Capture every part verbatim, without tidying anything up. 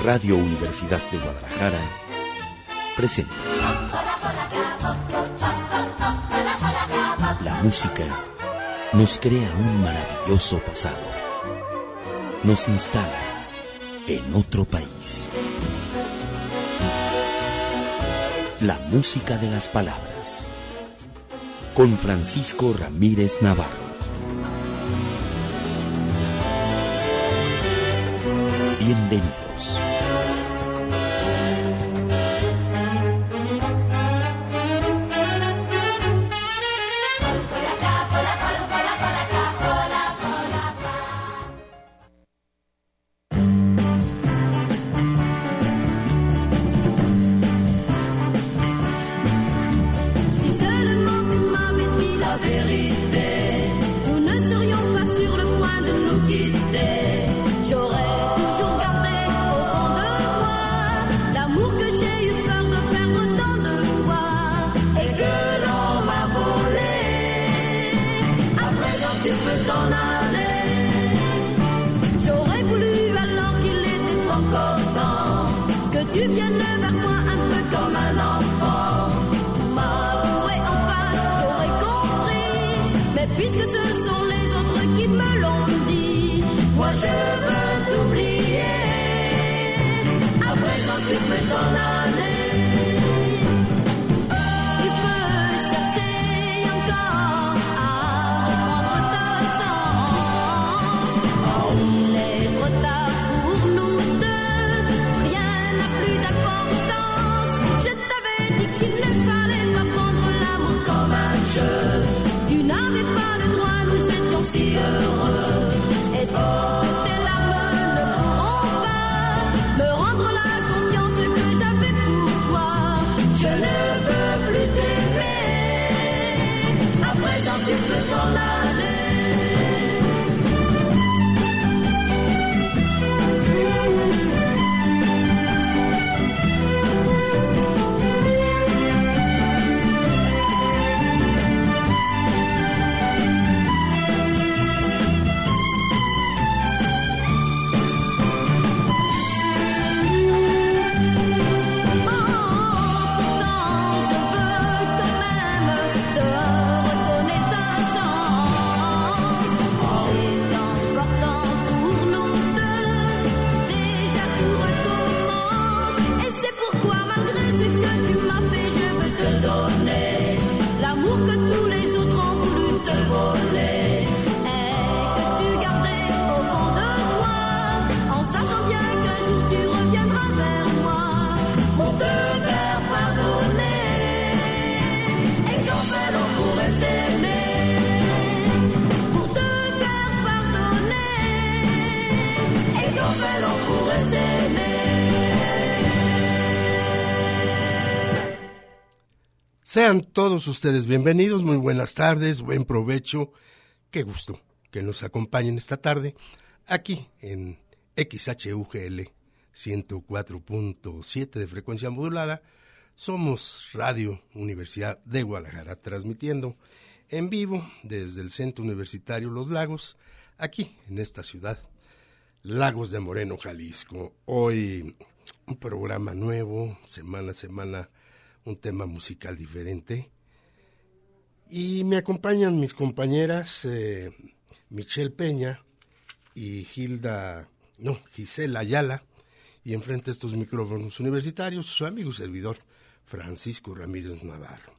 Radio Universidad de Guadalajara presenta la música nos crea un maravilloso pasado, nos instala en otro país. La música de las palabras, con Francisco Ramírez Navarro. Bienvenidos. Sean todos ustedes bienvenidos, muy buenas tardes, buen provecho, qué gusto que nos acompañen esta tarde aquí en X H U G L ciento cuatro punto siete de frecuencia modulada. Somos Radio Universidad de Guadalajara, transmitiendo en vivo desde el Centro Universitario Los Lagos, aquí en esta ciudad, Lagos de Moreno, Jalisco. Hoy un programa nuevo, semana a semana, un tema musical diferente. Y me acompañan mis compañeras eh, Michelle Peña y Gilda, no, Gisela Ayala, y enfrente a estos micrófonos universitarios, su amigo y servidor Francisco Ramírez Navarro.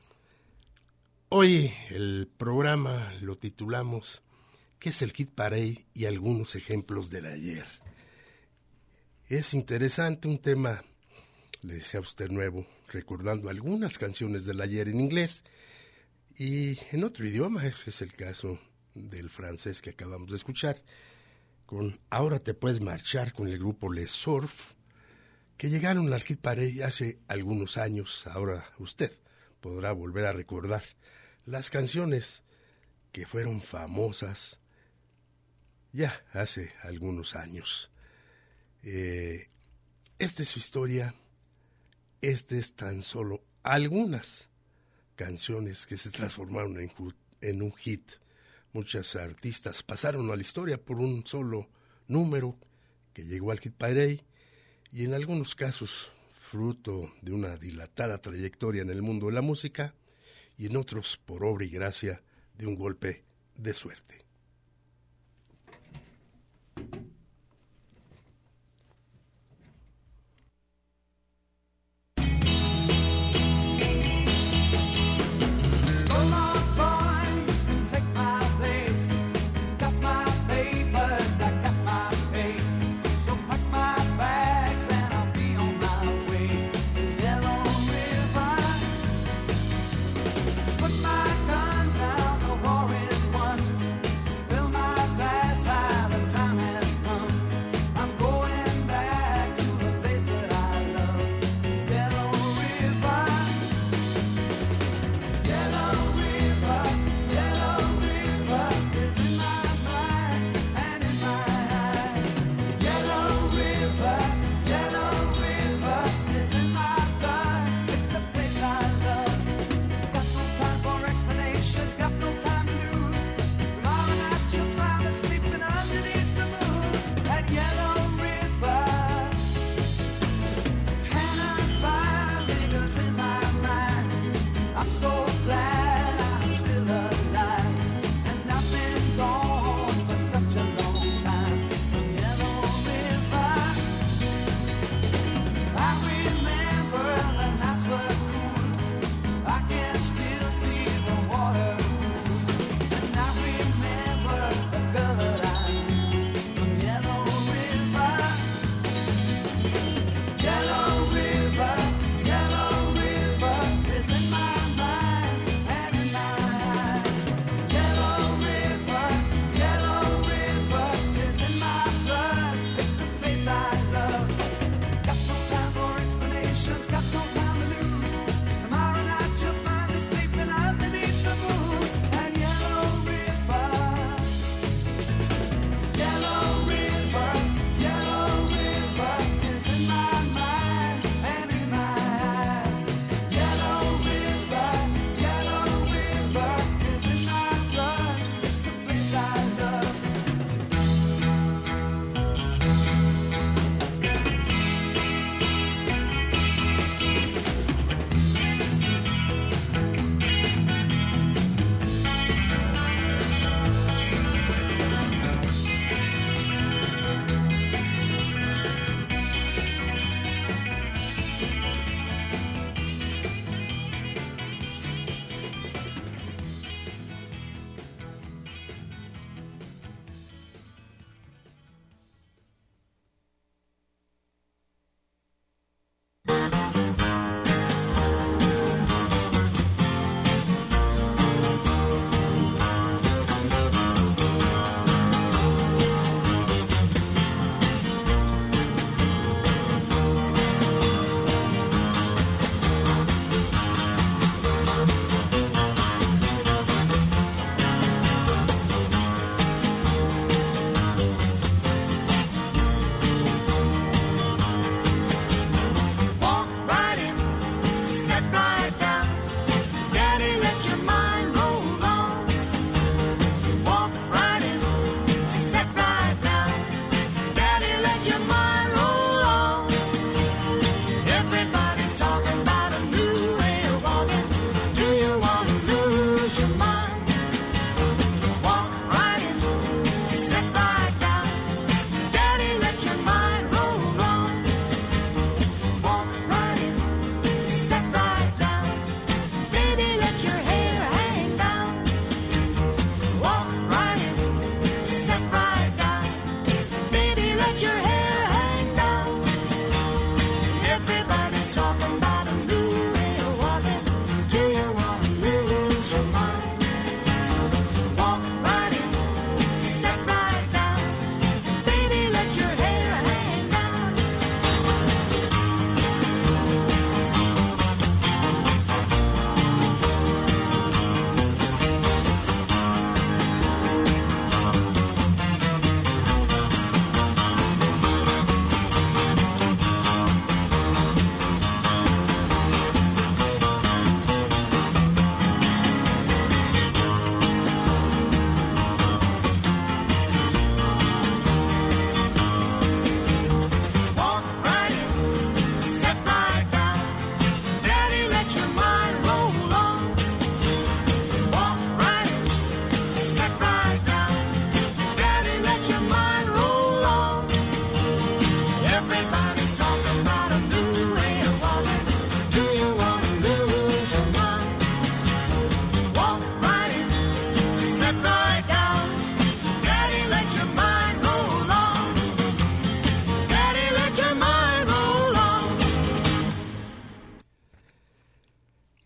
Hoy el programa lo titulamos ¿Qué es el Hit Parade y algunos ejemplos del ayer? Es interesante, un tema, le decía a usted, nuevo, recordando algunas canciones del ayer en inglés y en otro idioma. Es el caso del francés que acabamos de escuchar, con Ahora te puedes marchar, con el grupo Les Surf, que llegaron al Hit Parade hace algunos años. Ahora usted podrá volver a recordar las canciones que fueron famosas ya hace algunos años. Eh, esta es su historia. Este es tan solo algunas canciones que se transformaron en, en un hit. Muchas artistas pasaron a la historia por un solo número que llegó al Hit Parade y en algunos casos fruto de una dilatada trayectoria en el mundo de la música, y en otros por obra y gracia de un golpe de suerte. Put my gun down, the war is won.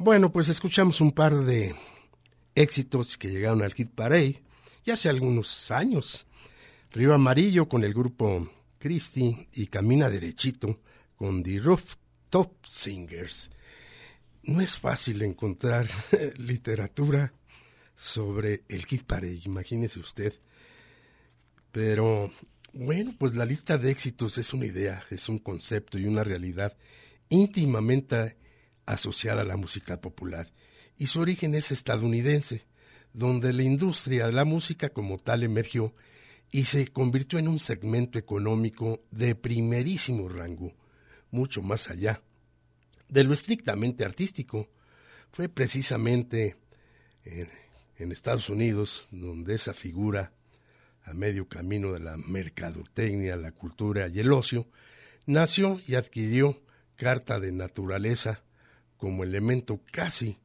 Bueno, pues escuchamos un par de éxitos que llegaron al Hit Parade ya hace algunos años. Río Amarillo con el grupo Christie y Camina Derechito con The Rooftop Singers. No es fácil encontrar literatura sobre el Hit Parade, imagínese usted. Pero bueno, pues la lista de éxitos es una idea, es un concepto y una realidad íntimamente asociada a la música popular, y su origen es estadounidense, donde la industria de la música como tal emergió y se convirtió en un segmento económico de primerísimo rango, mucho más allá de lo estrictamente artístico. Fue precisamente en, en Estados Unidos donde esa figura, a medio camino de la mercadotecnia, la cultura y el ocio, nació y adquirió carta de naturaleza como elemento casi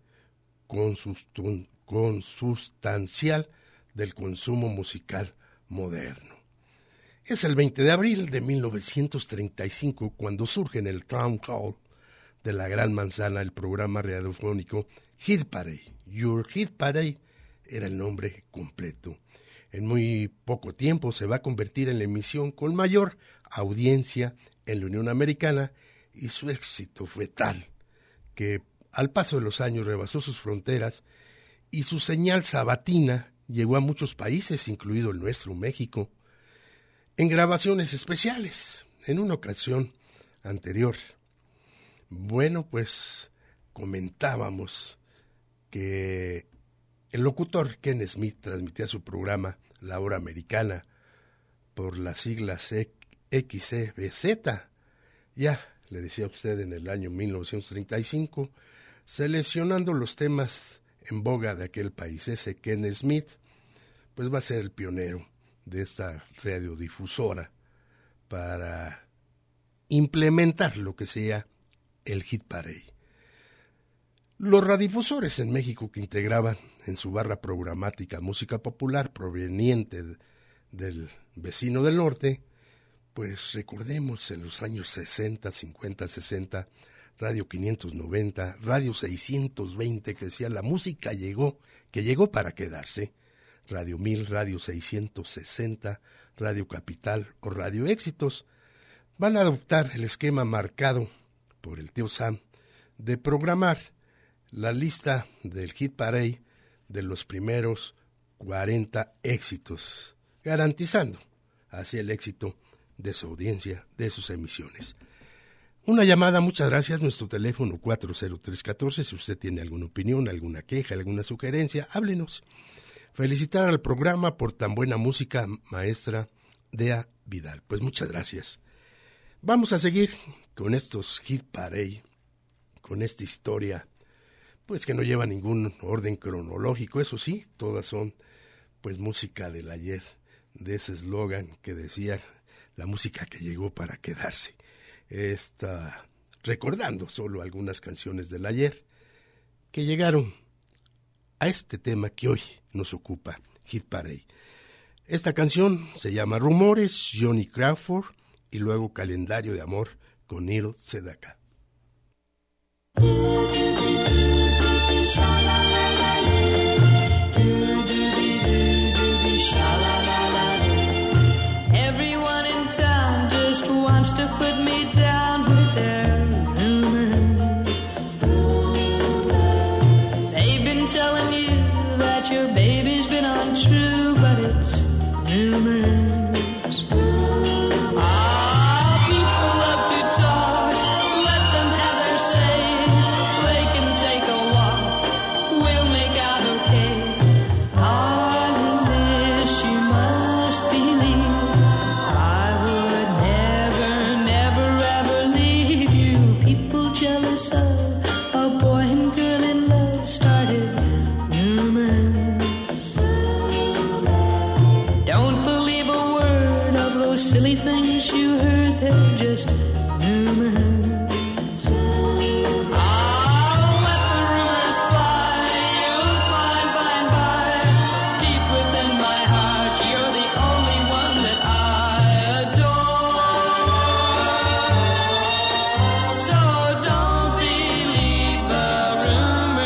consustancial del consumo musical moderno. Es el veinte de abril de mil novecientos treinta y cinco cuando surge en el Town Hall de la Gran Manzana el programa radiofónico Hit Parade. Your Hit Parade era el nombre completo. En muy poco tiempo se va a convertir en la emisión con mayor audiencia en la Unión Americana, y su éxito fue tal que al paso de los años rebasó sus fronteras y su señal sabatina llegó a muchos países, incluido el nuestro, México, en grabaciones especiales, en una ocasión anterior. Bueno, pues comentábamos que el locutor Ken Smith transmitía su programa La Hora Americana por las siglas X C B Z. Ya le decía a usted, en el año mil novecientos treinta y cinco, seleccionando los temas en boga de aquel país. Ese Ken Smith pues va a ser el pionero de esta radiodifusora para implementar lo que sea el Hit Parade. Los radiodifusores en México que integraban en su barra programática música popular proveniente de, del vecino del norte, pues recordemos en los años sesenta, cincuenta, sesenta, Radio quinientos noventa, Radio seiscientos veinte, que decía la música llegó, que llegó para quedarse, Radio mil, Radio seiscientos sesenta, Radio Capital o Radio Éxitos, van a adoptar el esquema marcado por el tío Sam de programar la lista del Hit Parade de los primeros cuarenta éxitos, garantizando así el éxito de su audiencia, de sus emisiones. Una llamada, muchas gracias, nuestro teléfono cuatro cero tres uno cuatro, si usted tiene alguna opinión, alguna queja, alguna sugerencia, háblenos. Felicitar al programa por tan buena música, maestra Dea Vidal. Pues muchas gracias. Vamos a seguir con estos Hit Parade, con esta historia, pues que no lleva ningún orden cronológico, eso sí, todas son pues música del ayer, de ese eslogan que decía la música que llegó para quedarse. Está recordando solo algunas canciones del ayer que llegaron a este tema que hoy nos ocupa, Hit Parade. Esta canción se llama Rumores, Johnny Crawford, y luego Calendario de Amor con Neil Sedaka. Everyone in town just wants to put me down with their rumors. They've been telling you that your baby's been untrue, but it's rumors. Ah, people love to talk, let them have their say. They can take a walk, we'll make out okay. Darling, this you must believe, I would never, never, ever leave you. People jealous of a boy and girl in love started rumors. Don't believe a word of those silly things you heard, they're just rumors. I'll let the rumors fly, you'll find by and by, deep within my heart, you're the only one that I adore. So don't believe the rumors.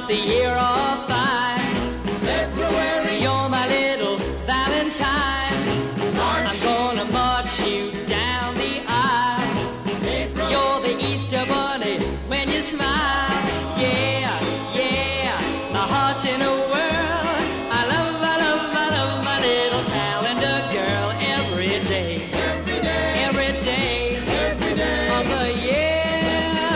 month, the year of five. February, you're my little Valentine. March, I'm gonna march you down the aisle. April, you're the Easter bunny when you smile. Yeah, yeah, my heart's in a whirl. I love, I love, I love my little calendar girl every day. Every day, every day, every day of the year.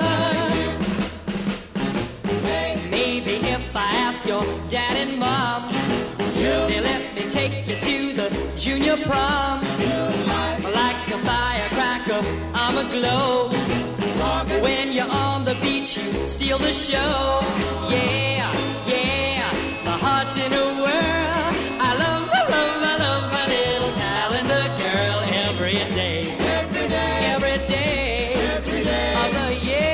Maybe if I ask your dad and mom, they let me take you to the junior prom. Like a firecracker, I'm a glow. When you're on the beach, you steal the show. Yeah, yeah, my heart's in a whirl. I love, I love, I love my little calendar girl every day. Every day, every day, every day of the year.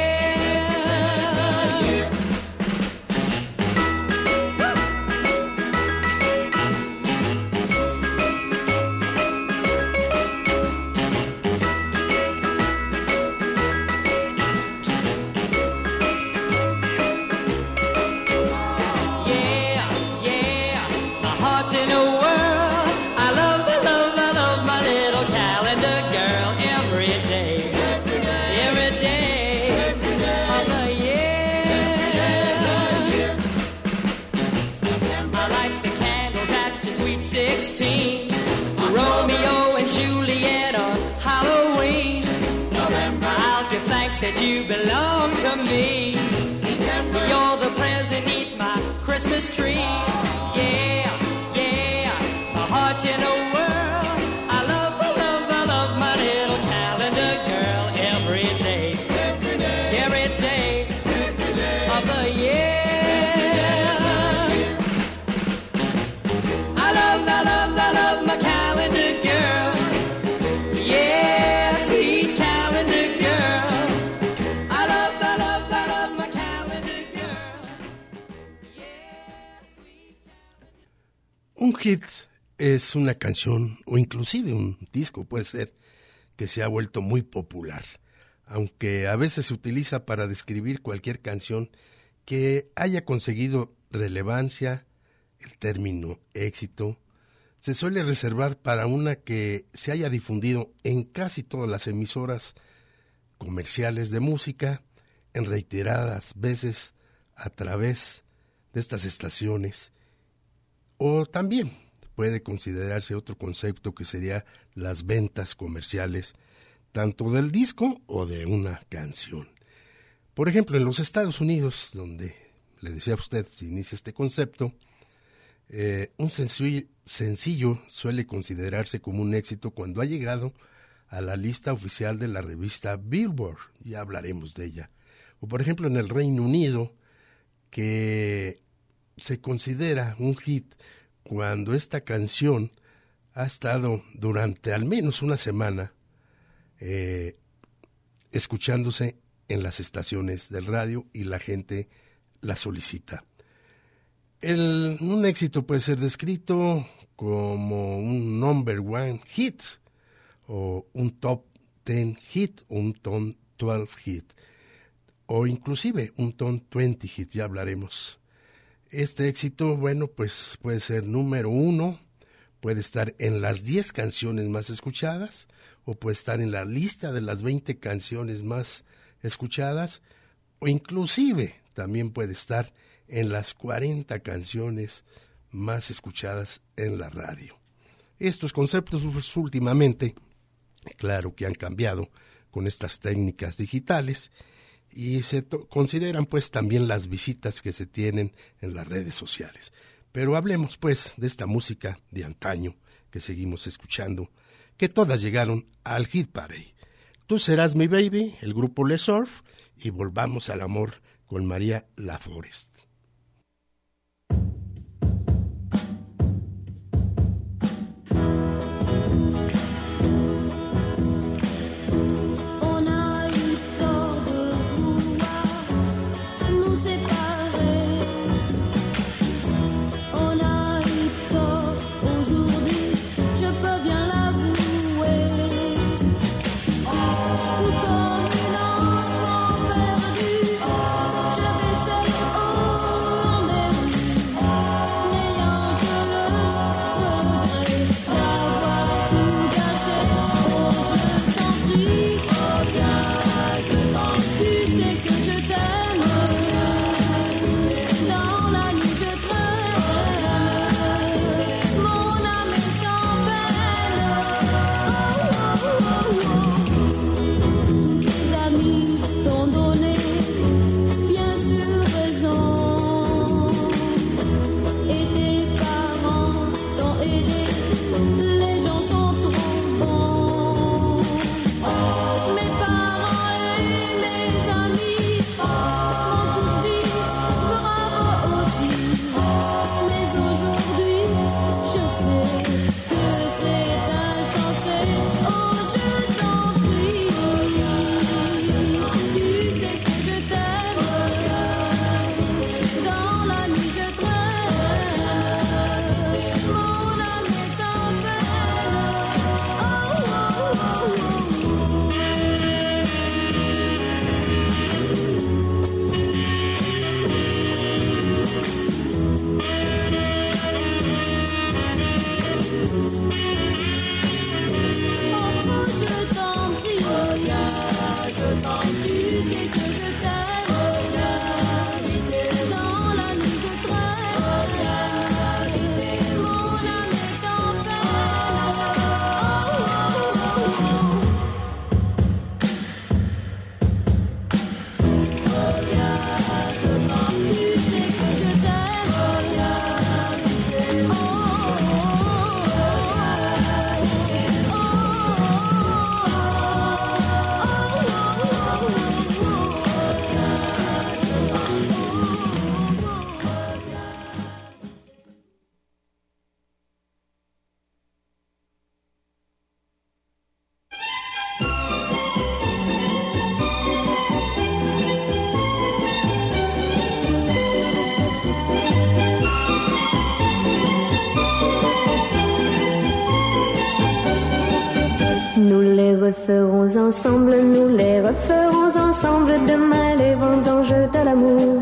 That you belong to me. December, you're the present beneath my Christmas tree. Yeah, yeah, my heart's in a whirl. I love, I love, I love my little calendar girl every day, every day, every day, every day of the year. I love, I love, I love my calendar girl. Yeah, sweet calendar girl. Un hit es una canción o inclusive un disco, puede ser, que se ha vuelto muy popular, aunque a veces se utiliza para describir cualquier canción que haya conseguido relevancia. El término éxito se suele reservar para una que se haya difundido en casi todas las emisoras comerciales de música, en reiteradas veces a través de estas estaciones. O también puede considerarse otro concepto que sería las ventas comerciales, tanto del disco o de una canción. Por ejemplo, en los Estados Unidos, donde le decía a usted, se inicia este concepto, eh, un sencillo, sencillo suele considerarse como un éxito cuando ha llegado a la lista oficial de la revista Billboard, ya hablaremos de ella. O por ejemplo en el Reino Unido, que se considera un hit cuando esta canción ha estado durante al menos una semana eh, escuchándose en las estaciones del radio y la gente la solicita. El, un éxito puede ser descrito como un number one hit o un top ten hit o un top twelve hit o inclusive un top veinte hit, ya hablaremos. Este éxito, bueno, pues puede ser número uno, puede estar en las diez canciones más escuchadas o puede estar en la lista de las veinte canciones más escuchadas o inclusive también puede estar en las cuarenta canciones más escuchadas en la radio. Estos conceptos pues, últimamente, claro que han cambiado con estas técnicas digitales y se to- consideran pues también las visitas que se tienen en las redes sociales. Pero hablemos pues de esta música de antaño que seguimos escuchando, que todas llegaron al Hit Parade. Tú serás mi baby, el grupo Le Surf, y Volvamos al amor con María Laforest. Tout comme une enfant perdue, je vais seule au referons ensemble, nous les referons ensemble demain les vendanges de l'amour.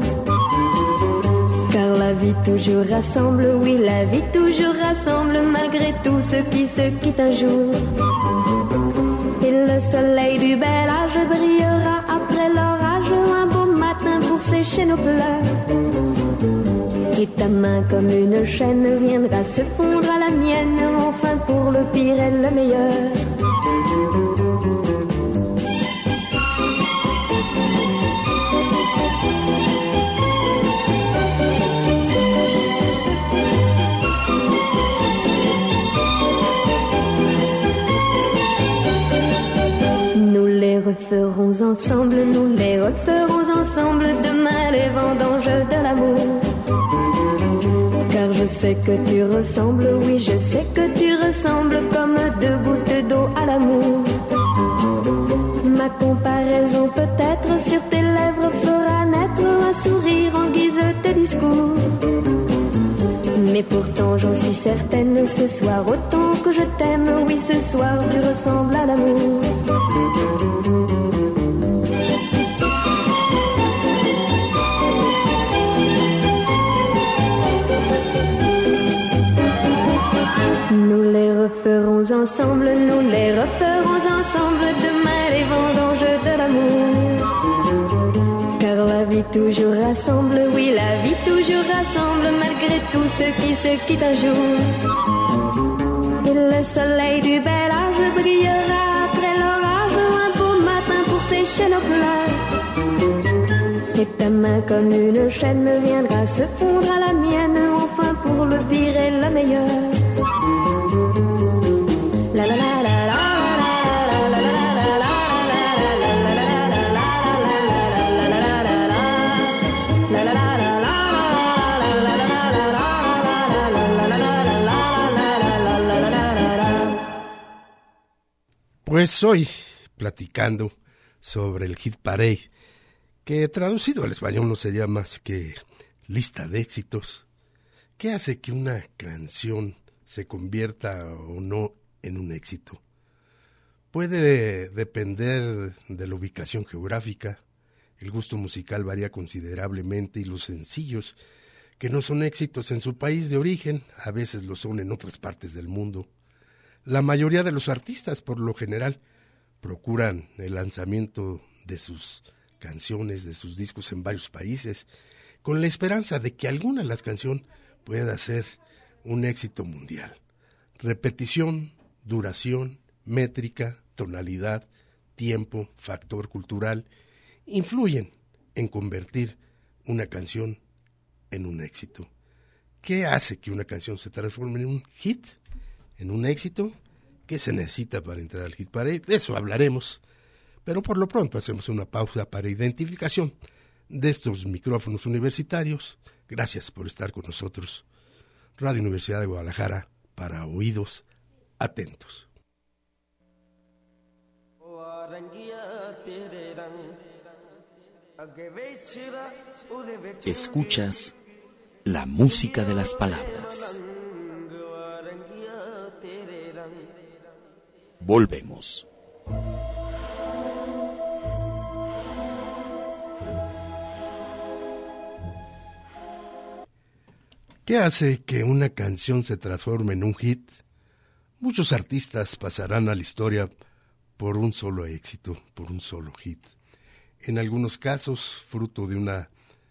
Car la vie toujours rassemble, oui la vie toujours rassemble malgré tout ce qui se quitte un jour. Et le soleil du bel âge brillera après l'orage un beau matin pour sécher nos pleurs. Et ta main comme une chaîne viendra se fondre à la mienne, enfin pour le pire et le meilleur. Nous les referons ensemble, nous les referons ensemble demain les vendanges de l'amour. Car je sais que tu ressembles, oui je sais que tu ressembles comme deux gouttes d'eau à l'amour. Ma comparaison peut-être sur tes lèvres fera naître un sourire en guise de discours. Mais pourtant j'en suis certaine, ce soir autant que je t'aime, oui ce soir tu ressembles à l'amour. Nous les referons ensemble, nous les referons ensemble demain les vendanges de l'amour. Car la vie toujours rassemble, oui la vie toujours rassemble malgré tout ce qui se quitte un jour. Et le soleil du bel âge brillera après l'orage un beau matin pour sécher nos pleurs. Et ta main comme une chaîne viendra se fondre à la mienne, enfin pour le pire et le meilleur. La la la la la la la la la Pues hoy platicando sobre el Hit Parade, que traducido al español no sería más que lista de éxitos. ¿Qué hace que una canción se convierta o no en un éxito? Puede depender de la ubicación geográfica, el gusto musical varía considerablemente y los sencillos que no son éxitos en su país de origen, a veces lo son en otras partes del mundo. La mayoría de los artistas, por lo general, procuran el lanzamiento de sus canciones, de sus discos en varios países, con la esperanza de que alguna de las canciones pueda ser un éxito mundial. Repetición, duración, métrica, tonalidad, tiempo, factor cultural, influyen en convertir una canción en un éxito. ¿Qué hace que una canción se transforme en un hit, en un éxito? ¿Qué se necesita para entrar al Hit Parade? De eso hablaremos, pero por lo pronto hacemos una pausa para identificación de estos micrófonos universitarios. Gracias por estar con nosotros. Radio Universidad de Guadalajara, para oídos atentos. Escuchas la música de las palabras. Volvemos. ¿Qué hace que una canción se transforme en un hit? Muchos artistas pasarán a la historia por un solo éxito, por un solo hit. En algunos casos, fruto de una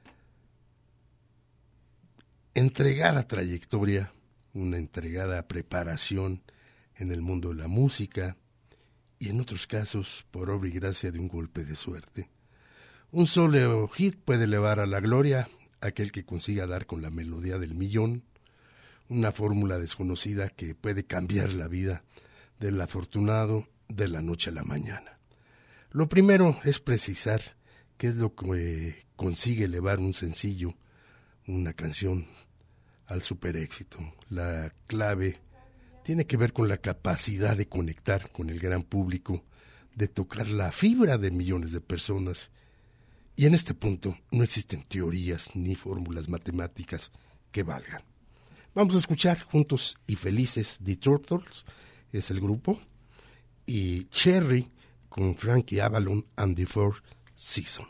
entregada trayectoria, una entregada preparación en el mundo de la música, y en otros casos, por obra y gracia de un golpe de suerte. Un solo hit puede elevar a la gloria a aquel que consiga dar con la melodía del millón, una fórmula desconocida que puede cambiar la vida del afortunado de la noche a la mañana. Lo primero es precisar qué es lo que consigue elevar un sencillo, una canción, al superéxito. La clave tiene que ver con la capacidad de conectar con el gran público, de tocar la fibra de millones de personas. Y en este punto no existen teorías ni fórmulas matemáticas que valgan. Vamos a escuchar juntos y felices The Turtles, es el grupo, y Cherry con Frankie Avalon and the Four Seasons.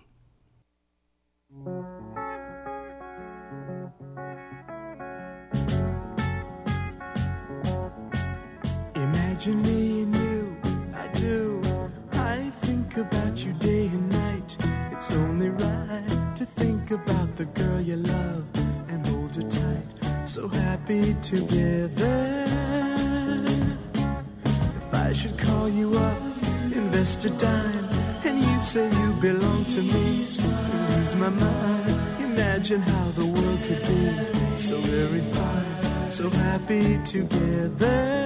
Imagine me and you, I do. I think about you day and night. It's only right to think about the girl you love and hold her tight. So happy together. If I should call you up, invest a dime, and you say you belong to me, so I lose my mind. Imagine how the world could be so very fine, so happy together.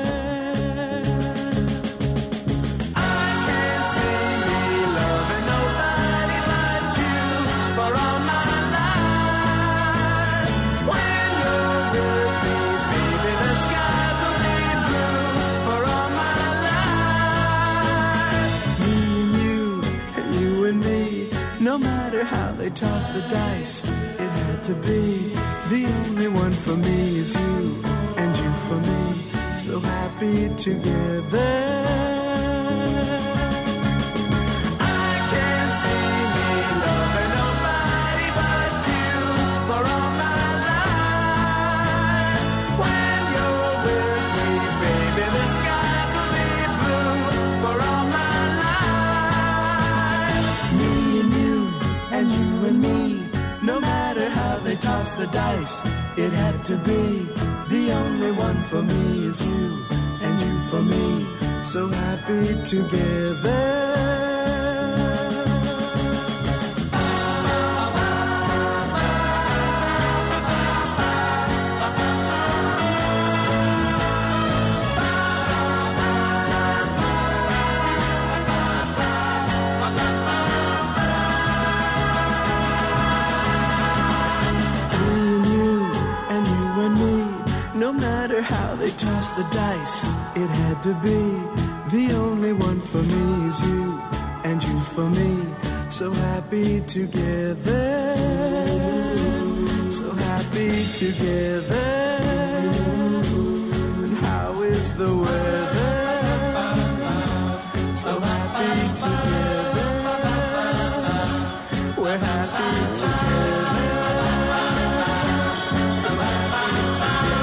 No matter how they toss the dice, it had to be. The only one for me is you, and you for me, so happy together. I can't see me loving nobody but you for all my life. When you're with me, baby, the skies will be blue for all my life. Me and you, and you and me, no matter how they toss the dice, it had to be. The only one for me is you, and you for me, so happy together. How they toss the dice, it had to be. The only one for me is you, and you for me, so happy together, so happy together. And how is the weather? So happy together, we're happy together, so happy together.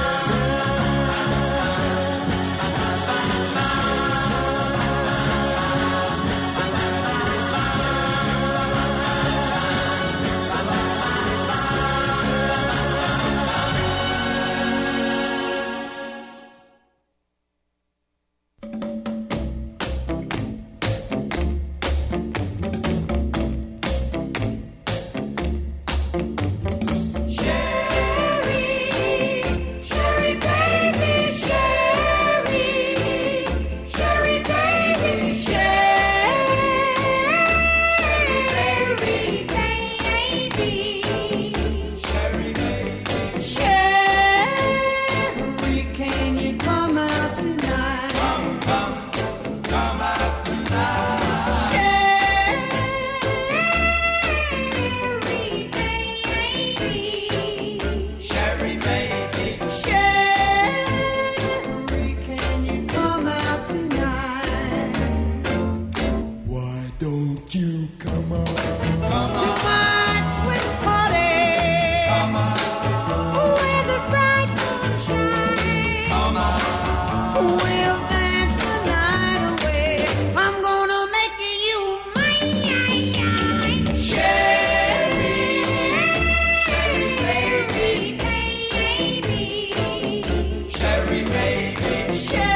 don't you come on? Come on. Too much with party. Come on. Where the bright moon shines. Come on. We'll dance the night away. I'm gonna make you mine. Sherry, Sherry baby, baby. Sherry baby,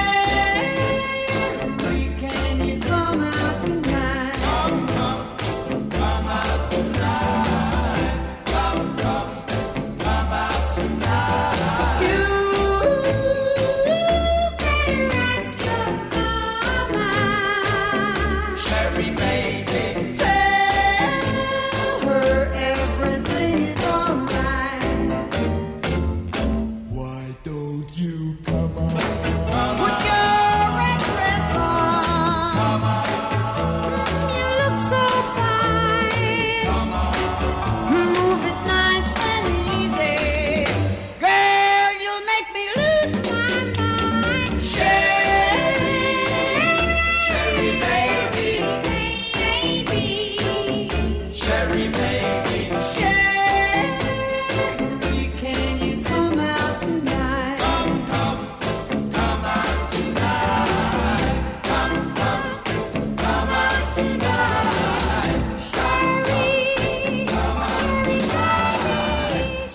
Sherry, can you come out tonight? come, come, come out tonight. Come, come, come out tonight. You better ask your mama. Sherry baby, Tell her everything is alright. why don't you come on? Put your red dress on. You look so fine. Move it nice and easy. Girl, you'll make me lose my mind. Sherry, Sherry baby, Baby. Sherry baby, Sherry, can you come out tonight? come, come, come out tonight. Come, come, come out tonight. Sherry, Come out tonight.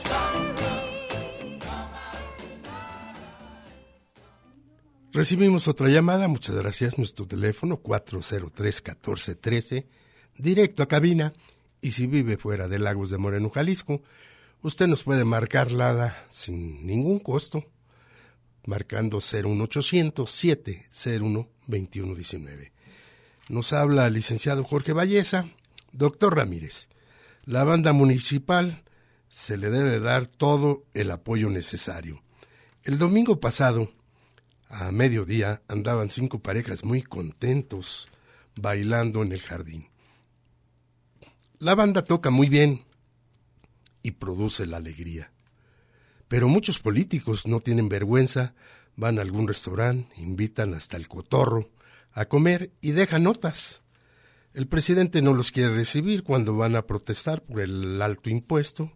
Recibimos otra llamada, muchas gracias, nuestro teléfono cuatro cero tres, uno cuatro uno tres, directo a cabina, y si vive fuera de Lagos de Moreno, Jalisco, usted nos puede marcar Lada sin ningún costo, marcando cero uno ochocientos, siete cero uno, veintiuno diecinueve. Nos habla el licenciado Jorge Valleza. Doctor Ramírez, la banda municipal se le debe dar todo el apoyo necesario. El domingo pasado, a mediodía, andaban cinco parejas muy contentos bailando en el jardín. La banda toca muy bien y produce la alegría. Pero muchos políticos no tienen vergüenza, van a algún restaurante, invitan hasta el cotorro a comer y dejan notas. El presidente no los quiere recibir cuando van a protestar por el alto impuesto.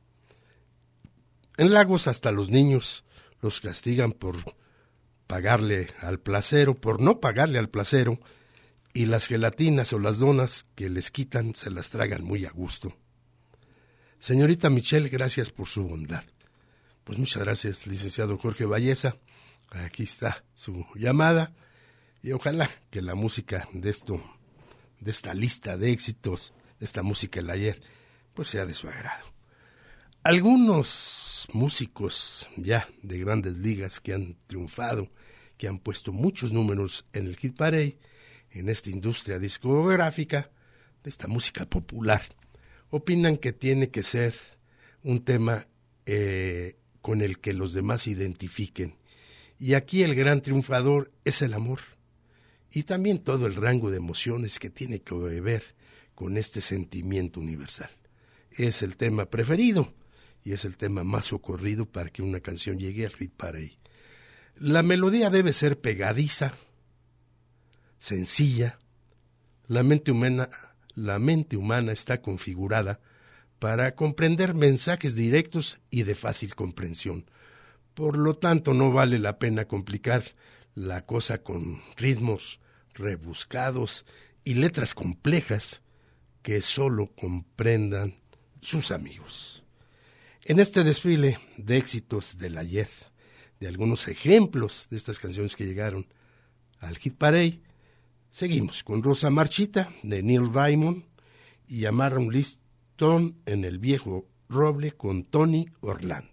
En Lagos hasta los niños los castigan por pagarle al placero, por no pagarle al placero, y las gelatinas o las donas que les quitan se las tragan muy a gusto. Señorita Michelle, gracias por su bondad. Pues muchas gracias, licenciado Jorge Valleza. Aquí está su llamada, y ojalá que la música de esto, de esta lista de éxitos, de esta música del ayer, pues sea de su agrado. Algunos músicos ya de grandes ligas que han triunfado, que han puesto muchos números en el Hit Parade, en esta industria discográfica, de esta música popular, opinan que tiene que ser un tema eh, con el que los demás se identifiquen. Y aquí el gran triunfador es el amor, y también todo el rango de emociones que tiene que ver con este sentimiento universal. Es el tema preferido y es el tema más socorrido para que una canción llegue al Hit Parade. La melodía debe ser pegadiza, sencilla. La mente humana, la mente humana está configurada para comprender mensajes directos y de fácil comprensión. Por lo tanto, no vale la pena complicar la cosa con ritmos rebuscados y letras complejas que solo comprendan sus amigos. En este desfile de éxitos del ayer, de algunos ejemplos de estas canciones que llegaron al Hit Parade, seguimos con Rosa Marchita de Neil Diamond y Amarra un listón en el viejo roble con Tony Orlando.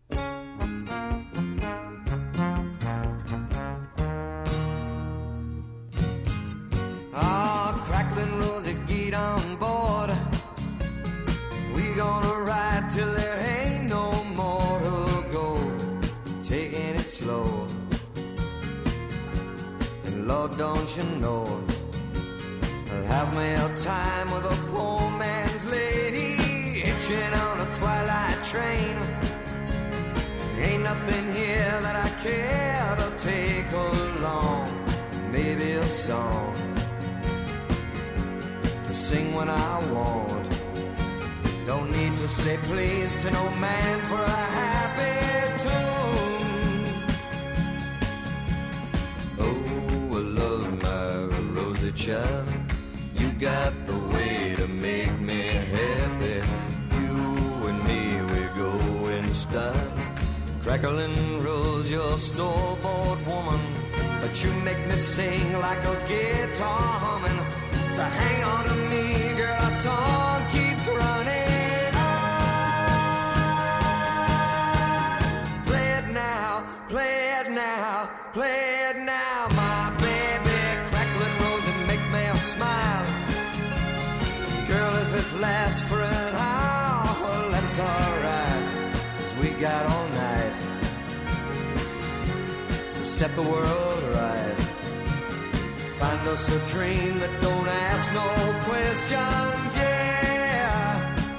Ah, crackling Rosie, get on board. We gonna ride till there ain't no more to go. Taking it slow. And Lord, don't you know, I'll have me a time with a poor man's lady, hitching on a twilight train. Ain't nothing here that I care to take along. Maybe a song. sing when I want. Don't need to say please to no man for a happy tune. Oh, I love my rosy child. You got the way to make me happy. You and me, we go in style. Crackling rose, your store-bought woman, but you make me sing like a guitar humming. So hang on to me, girl, our song keeps running on. Play it now, play it now, play it now, my baby. Crackling rose and make me smile. Girl, if it lasts for an hour, well, that's alright, 'cause we got all night to set the world right. Find us a dream that don't ask no questions, yeah.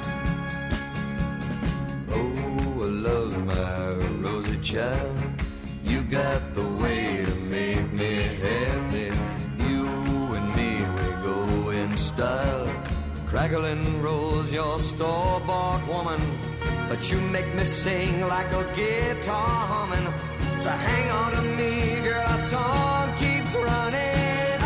Oh, I love my rosy child. You got the way to make me happy. You and me, we go in style. Crackling rose, your store-bought woman, but you make me sing like a guitar humming. So hang on to me, girl, our song keeps running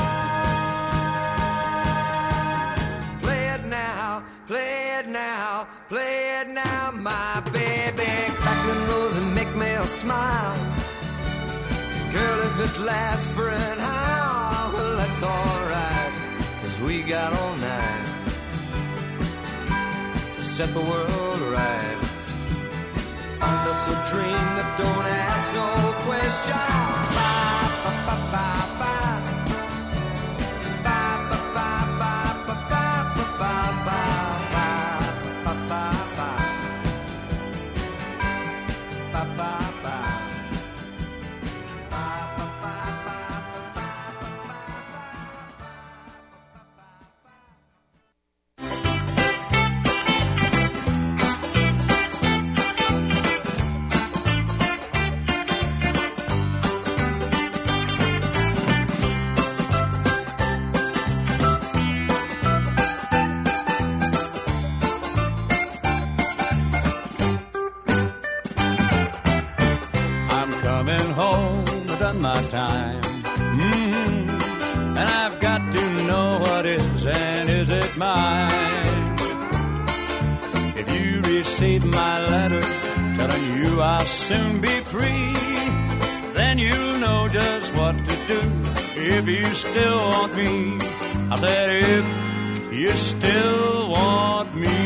on. Play it now, play it now, play it now, my baby. Crackling rose and make me smile. Girl, if it lasts for an hour, well, that's alright, 'cause we got all night to set the world right. Find us a dream that don't ask no questions. Bye, bye, bye, bye, bye. Bye, bye, bye, bye, bye, bye, bye, bye, bye, bye, bye, bye. Bye, bye, bye. Coming home, I've done my time, mm-hmm. And I've got to know what is and is it mine. If you receive my letter telling you I'll soon be free, then you'll know just what to do if you still want me. I said if you still want me.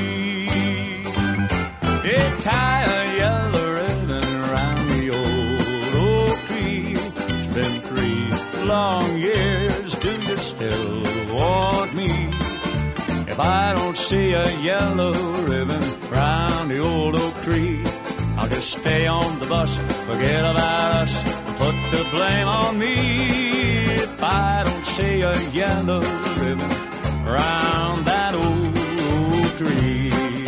It tie a yellow ribbon around the old oak tree. It's been three long years. Do you still want me? If I don't see a yellow ribbon round the old oak tree, I'll just stay on the bus, forget about us, and put the blame on me. If I don't see a yellow ribbon round that old oak tree.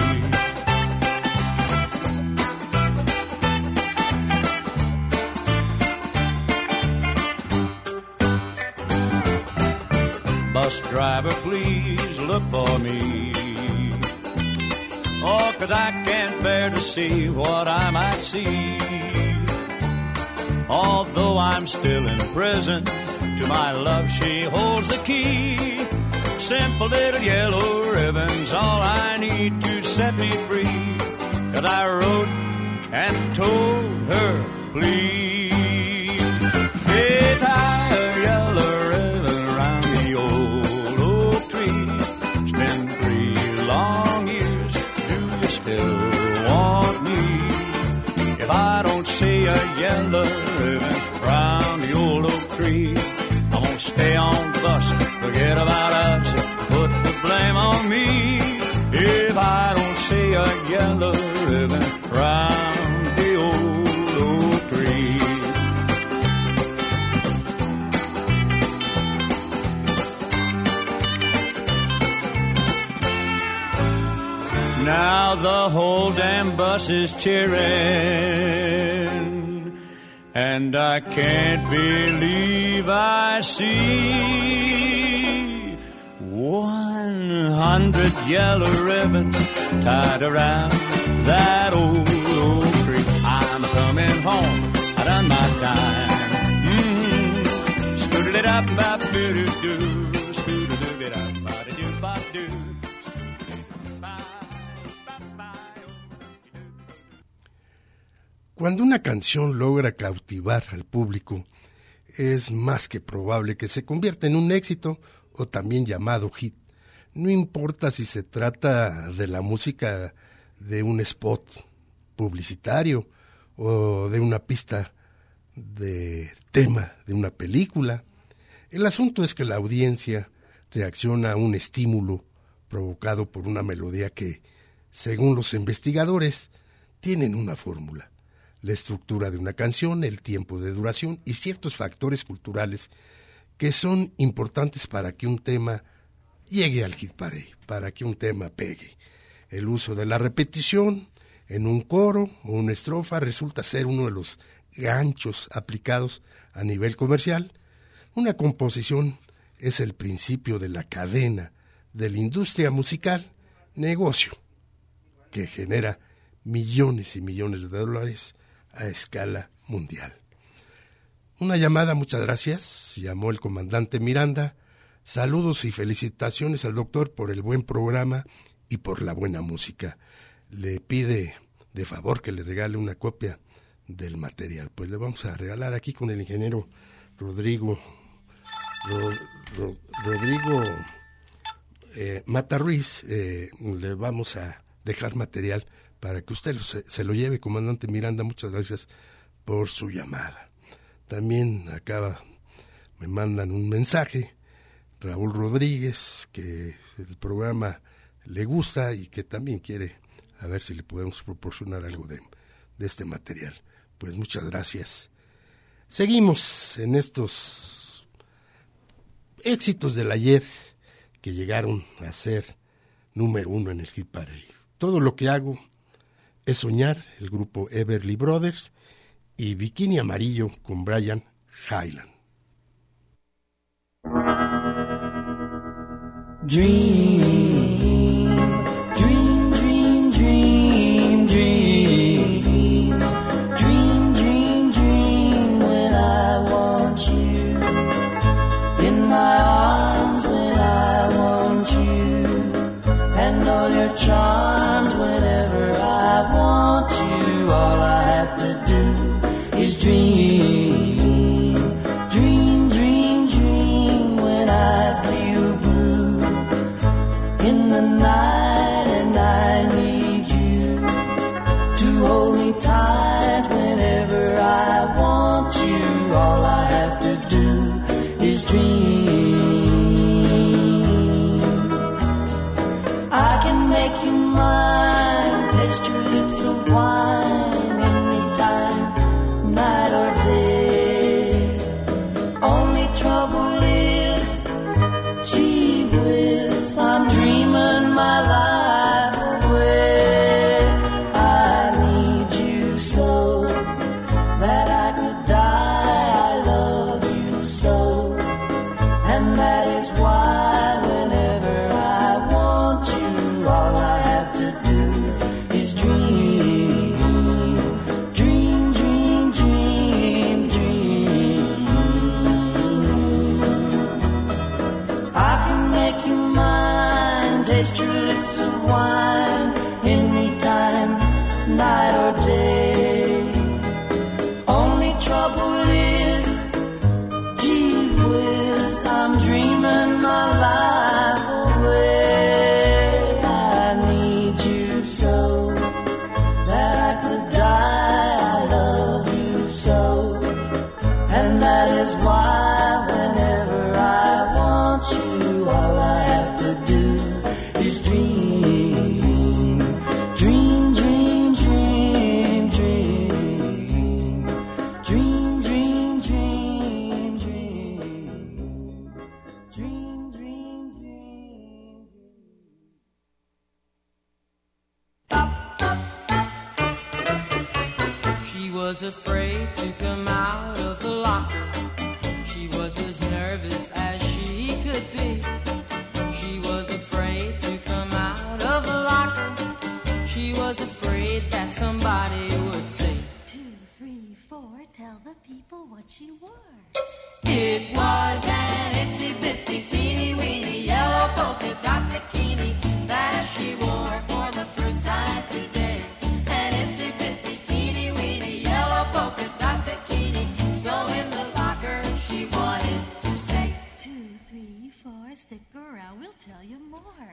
Bus driver, please look for me. Oh, 'cause I can't bear to see what I might see. Although I'm still in prison, to my love she holds the key. Simple little yellow ribbon's all I need to set me free. 'Cause I wrote and told her, please, hey, tie a yellow ribbon around the old oak tree. It's been three long years. Do you still want me? If I don't see a yellow ribbon round the old oak tree, I won't stay on the bus, forget about us, put the blame on me. If I don't see a yellow ribbon round the old oak tree. Now the whole damn bus is cheering, and I can't believe I see One hundred yellow ribbons tied around that old oak tree. I'm coming home, I done my time. Mm-hmm. Scooted it up, bop, doo doo doo. Scooted it up, bop, doo bop, doo. Cuando una canción logra cautivar al público, es más que probable que se convierta en un éxito o también llamado hit. No importa si se trata de la música de un spot publicitario o de una pista de tema de una película. El asunto es que la audiencia reacciona a un estímulo provocado por una melodía que, según los investigadores, tienen una fórmula. La estructura de una canción, el tiempo de duración y ciertos factores culturales que son importantes para que un tema llegue al hit parade, para que un tema pegue. El uso de la repetición en un coro o una estrofa resulta ser uno de los ganchos aplicados a nivel comercial. Una composición es el principio de la cadena de la industria musical, negocio que genera millones y millones de dólares a escala mundial. Una llamada, muchas gracias, llamó el comandante Miranda. Saludos y felicitaciones al doctor por el buen programa y por la buena música. Le pide de favor que le regale una copia del material. Pues le vamos a regalar aquí con el ingeniero Rodrigo Ro, Ro, Rodrigo eh, Mata Ruiz. Eh, le vamos a dejar material para que usted se, se lo lleve, comandante Miranda. Muchas gracias por su llamada. También acaba, me mandan un mensaje, Raúl Rodríguez, que el programa le gusta y que también quiere a ver si le podemos proporcionar algo de, de este material. Pues muchas gracias. Seguimos en estos éxitos del ayer que llegaron a ser número uno en el Hit Parade. Todo lo que hago es soñar, el grupo Everly Brothers, y Bikini Amarillo con Brian Hyland. Dream, dream, dream, dream, dream, dream, dream, dream when I want you in my arms, when I want you, and all your charms whenever I want you. All I have to do is dream, dream, dream, dream when I feel blue in the night and I need you to hold me tight whenever I want you. All I have to do is dream. I can make you mine, taste your lips of wine anytime, night or day. Only trouble is, gee whiz, I'm dreaming my life away. I need you so that I could die. I love you so, and that is why whenever I want you, all I have to do is dream, dream, dream, dream, dream. I can make you mine, taste your lips of wine anytime, night or day. Only trouble is, gee whiz, I'm dreaming my life away. I need you so that I could die. I love you so, and that is why whenever I want you, all I have to do is dream, dream, dream, dream, dream, dream, dream, dream, dream, dream, dream, dream. She was afraid to come out of the locker. She was as nervous as she could be. She the people what she wore. It was an itsy bitsy teeny weeny yellow polka dot bikini that she wore for the first time today. An itsy bitsy teeny weeny yellow polka dot bikini, so in the locker she wanted to stay. Two, three, four, stick around, we'll tell you more.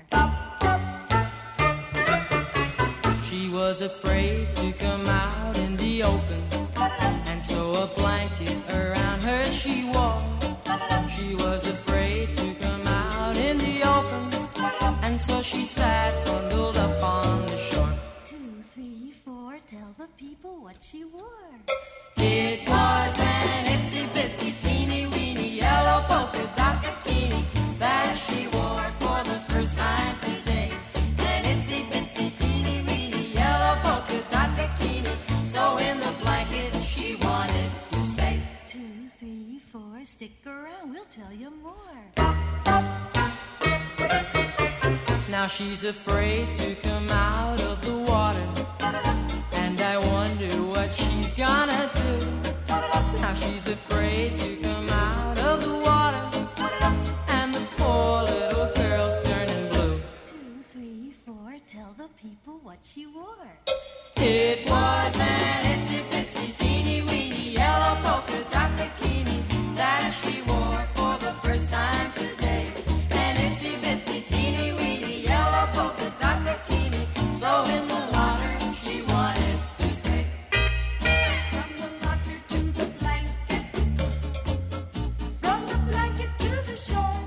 She was afraid to come out in the open, and so a blanket around her she wore. She was afraid to come out in the open, and so she sat bundled up on the shore. Two, three, four, tell the people what she wore. It was an itsy bitsy teeny weeny yellow polka dot bikini that she wore for the first time today. An itsy bitsy teeny weeny yellow polka dot bikini, so in the blanket she wanted to stay. Two, three, four, stick around, we'll tell you more. Now she's afraid to come out of the water, and I wonder what she's gonna do. Now she's afraid to come out of the water, and the poor little girl's turning blue. Two, three, four, tell the people what she wore. It was an itsy bitsy teeny weeny yellow polka dot bikini that she wore for the first time today. An itsy bitsy teeny weeny yellow polka dot bikini, so in the water she wanted to stay. From the locker to the blanket, from the blanket to the shore,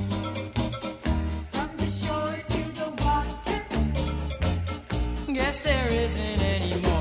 from the shore to the water. Guess there isn't any more.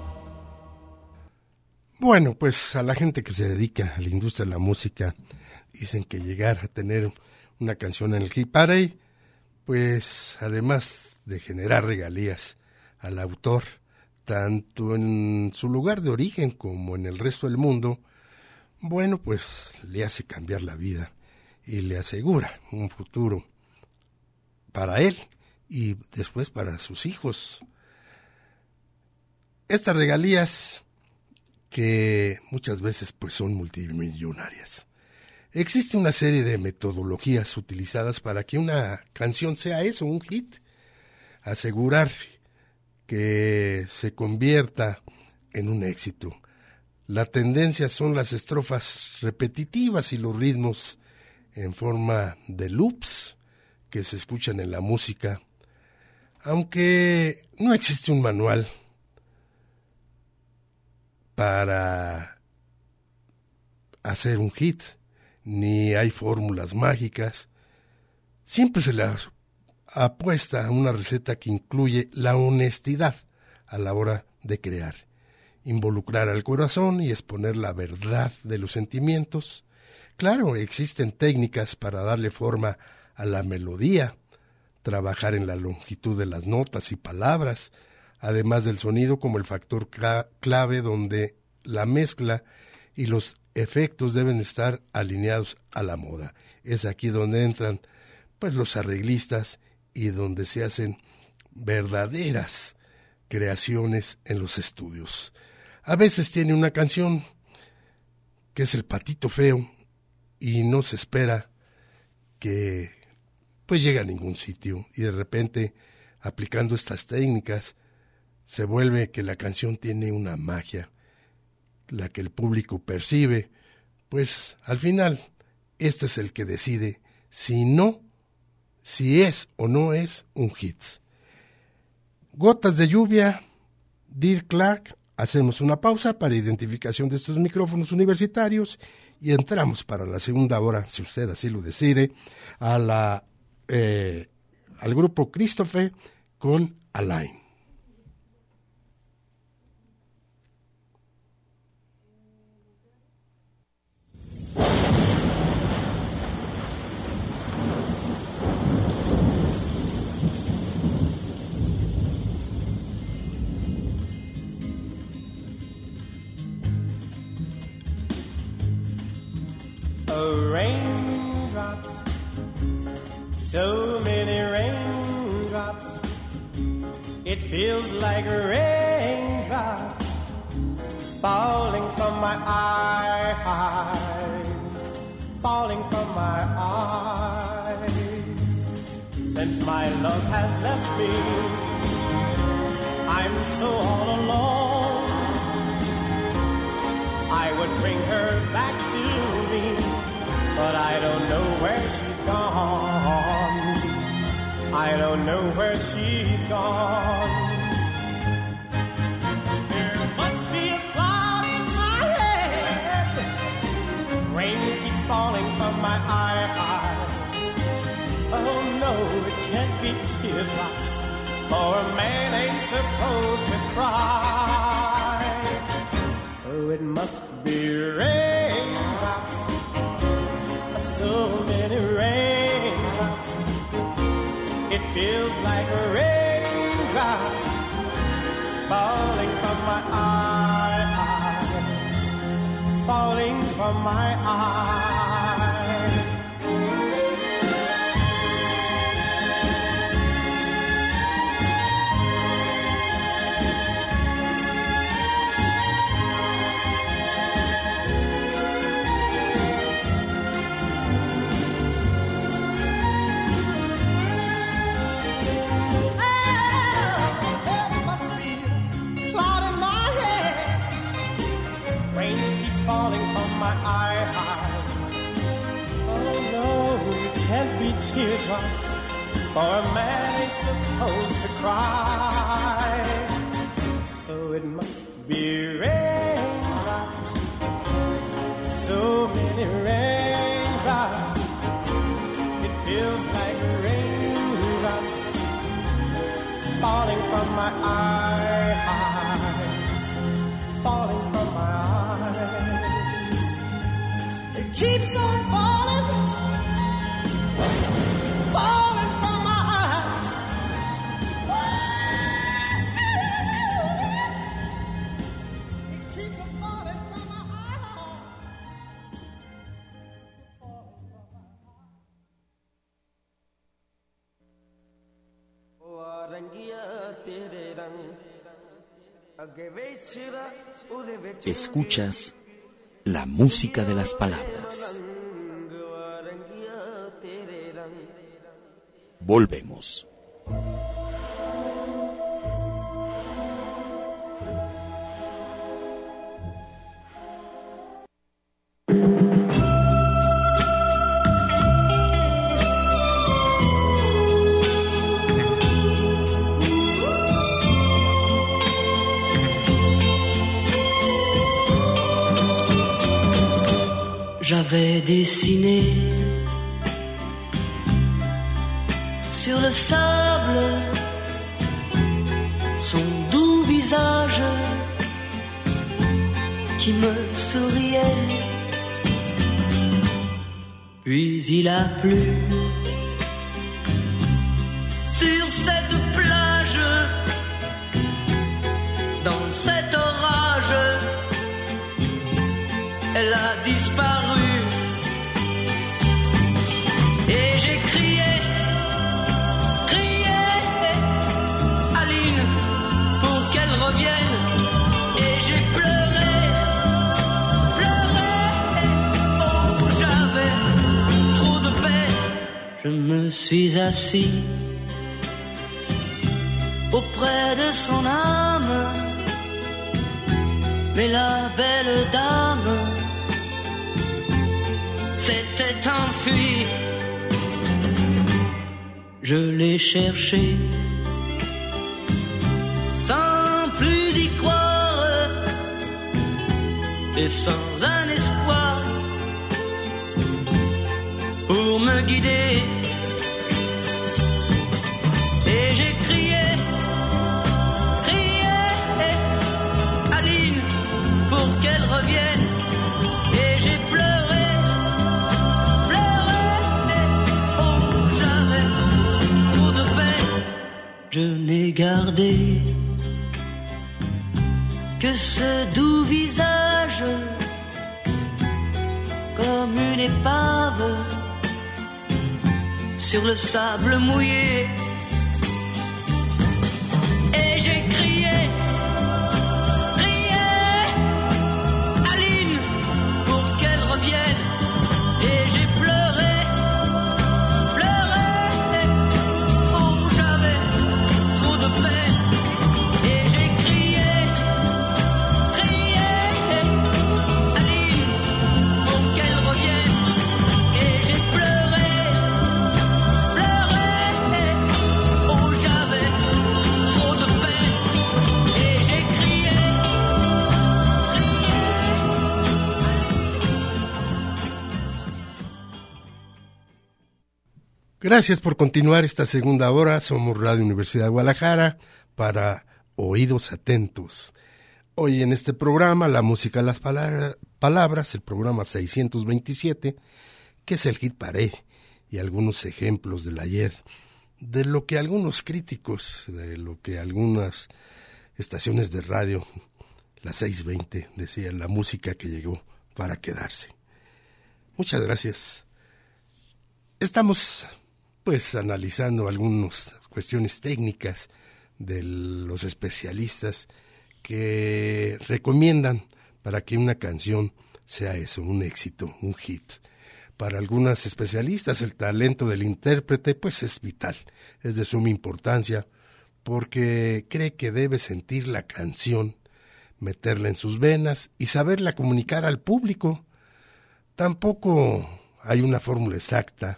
Bueno, pues a la gente que se dedica a la industria de la música, dicen que llegar a tener una canción en el hit parade, pues además de generar regalías al autor, tanto en su lugar de origen como en el resto del mundo, bueno, pues le hace cambiar la vida y le asegura un futuro para él y después para sus hijos. Estas regalías que muchas veces pues son multimillonarias. Existe una serie de metodologías utilizadas para que una canción sea eso, un hit. Asegurar que se convierta en un éxito. La tendencia son las estrofas repetitivas y los ritmos en forma de loops que se escuchan en la música. Aunque no existe un manual para hacer un hit, ni hay fórmulas mágicas, siempre se le apuesta a una receta que incluye la honestidad a la hora de crear, involucrar al corazón y exponer la verdad de los sentimientos. Claro, existen técnicas para darle forma a la melodía, trabajar en la longitud de las notas y palabras, además del sonido como el factor clave donde la mezcla y los efectos deben estar alineados a la moda. Es aquí donde entran pues los arreglistas y donde se hacen verdaderas creaciones en los estudios. A veces tiene una canción que es el patito feo y no se espera que pues llegue a ningún sitio, y de repente aplicando estas técnicas se vuelve que la canción tiene una magia, la que el público percibe, pues al final este es el que decide si no, si es o no es un hit. Gotas de lluvia, Dear Clark. Hacemos una pausa para identificación de estos micrófonos universitarios y entramos para la segunda hora, si usted así lo decide, a la eh, al grupo Christophe con Alain. Oh, raindrops, so many raindrops, it feels like raindrops falling from my eyes, falling from my eyes. Since my love has left me, I'm so all alone. I would bring her back to me, but I don't know where she's gone. I don't know where she's gone. There must be a cloud in my head. Rain keeps falling from my eyes. Oh no, it can't be teardrops, for a man ain't supposed to cry. So it must be raindrops, so many raindrops. It feels like raindrops falling from my eyes, falling from my eyes. Falling from my eyes. Oh no, it can't be teardrops, for a man ain't supposed to cry. So it must be raindrops, so many raindrops. It feels like raindrops falling from my eyes, falling from my eyes. Keeps on falling, falling from my eyes. It keeps on falling from my eyes. Escuchas la música de las palabras. Volvemos. J'avais dessiné sur le sable son doux visage qui me souriait. Puis il a plu sur cette plage, dans cet orage. Elle a disparu et j'ai crié, crié, Aline, pour qu'elle revienne. Et j'ai pleuré, pleuré, oh j'avais trop de peine. Je me suis assis auprès de son âme, mais la belle dame s'était enfuie. Je l'ai cherché sans plus y croire et sans un espoir pour me guider. Et j'ai crié, crié, Aline, pour qu'elle revienne. Et j'ai pleuré, pleuré, oh j'avais trop de peine. Je n'ai gardé que ce doux visage, comme une épave sur le sable mouillé. Et j'ai crié, crié, Aline, Gracias por continuar esta segunda hora. Somos Radio Universidad de Guadalajara para Oídos Atentos. Hoy en este programa, La Música de las palabra, Palabras, el programa seiscientos veintisiete, que es el Hit Parade y algunos ejemplos del ayer, de lo que algunos críticos, de lo que algunas estaciones de radio, las seiscientos veinte, decían, la música que llegó para quedarse. Muchas gracias. Estamos pues analizando algunas cuestiones técnicas de los especialistas que recomiendan para que una canción sea eso, un éxito, un hit. Para algunos especialistas el talento del intérprete pues es vital, es de suma importancia, porque cree que debe sentir la canción, meterla en sus venas y saberla comunicar al público. Tampoco hay una fórmula exacta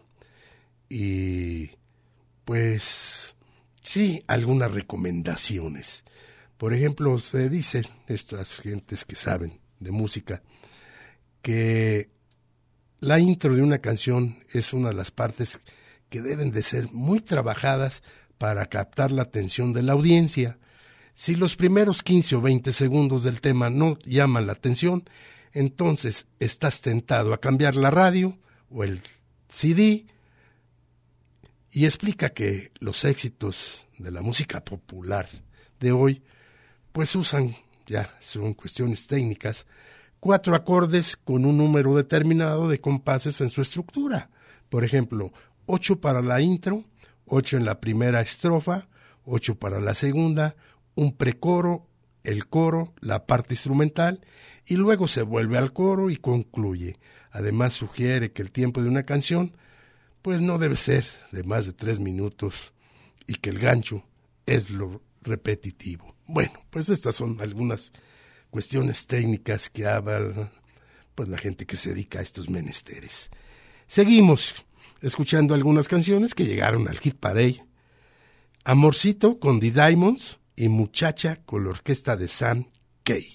y pues sí, algunas recomendaciones. Por ejemplo, se dicen estas gentes que saben de música que la intro de una canción es una de las partes que deben de ser muy trabajadas para captar la atención de la audiencia. Si los primeros quince o veinte segundos del tema no llaman la atención, entonces estás tentado a cambiar la radio o el C D. Y explica que los éxitos de la música popular de hoy pues usan, ya son cuestiones técnicas, cuatro acordes con un número determinado de compases en su estructura. Por ejemplo, ocho para la intro, ocho en la primera estrofa, ocho para la segunda, un precoro, el coro, la parte instrumental, y luego se vuelve al coro y concluye. Además sugiere que el tiempo de una canción pues no debe ser de más de tres minutos y que el gancho es lo repetitivo. Bueno, pues estas son algunas cuestiones técnicas que habla pues la gente que se dedica a estos menesteres. Seguimos escuchando algunas canciones que llegaron al Hit Parade. Amorcito con The Diamonds y Muchacha con la orquesta de Sam Kay.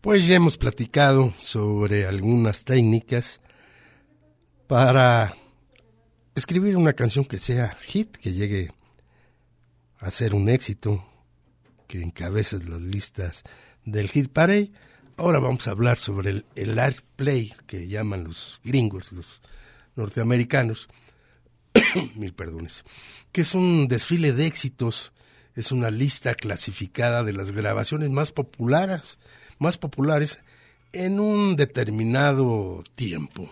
Pues ya hemos platicado sobre algunas técnicas para escribir una canción que sea hit, que llegue a ser un éxito, que encabece las listas del Hit Parade. Ahora vamos a hablar sobre el, el airplay, que llaman los gringos, los norteamericanos, mil perdones, que es un desfile de éxitos, es una lista clasificada de las grabaciones más populares, más populares en un determinado tiempo.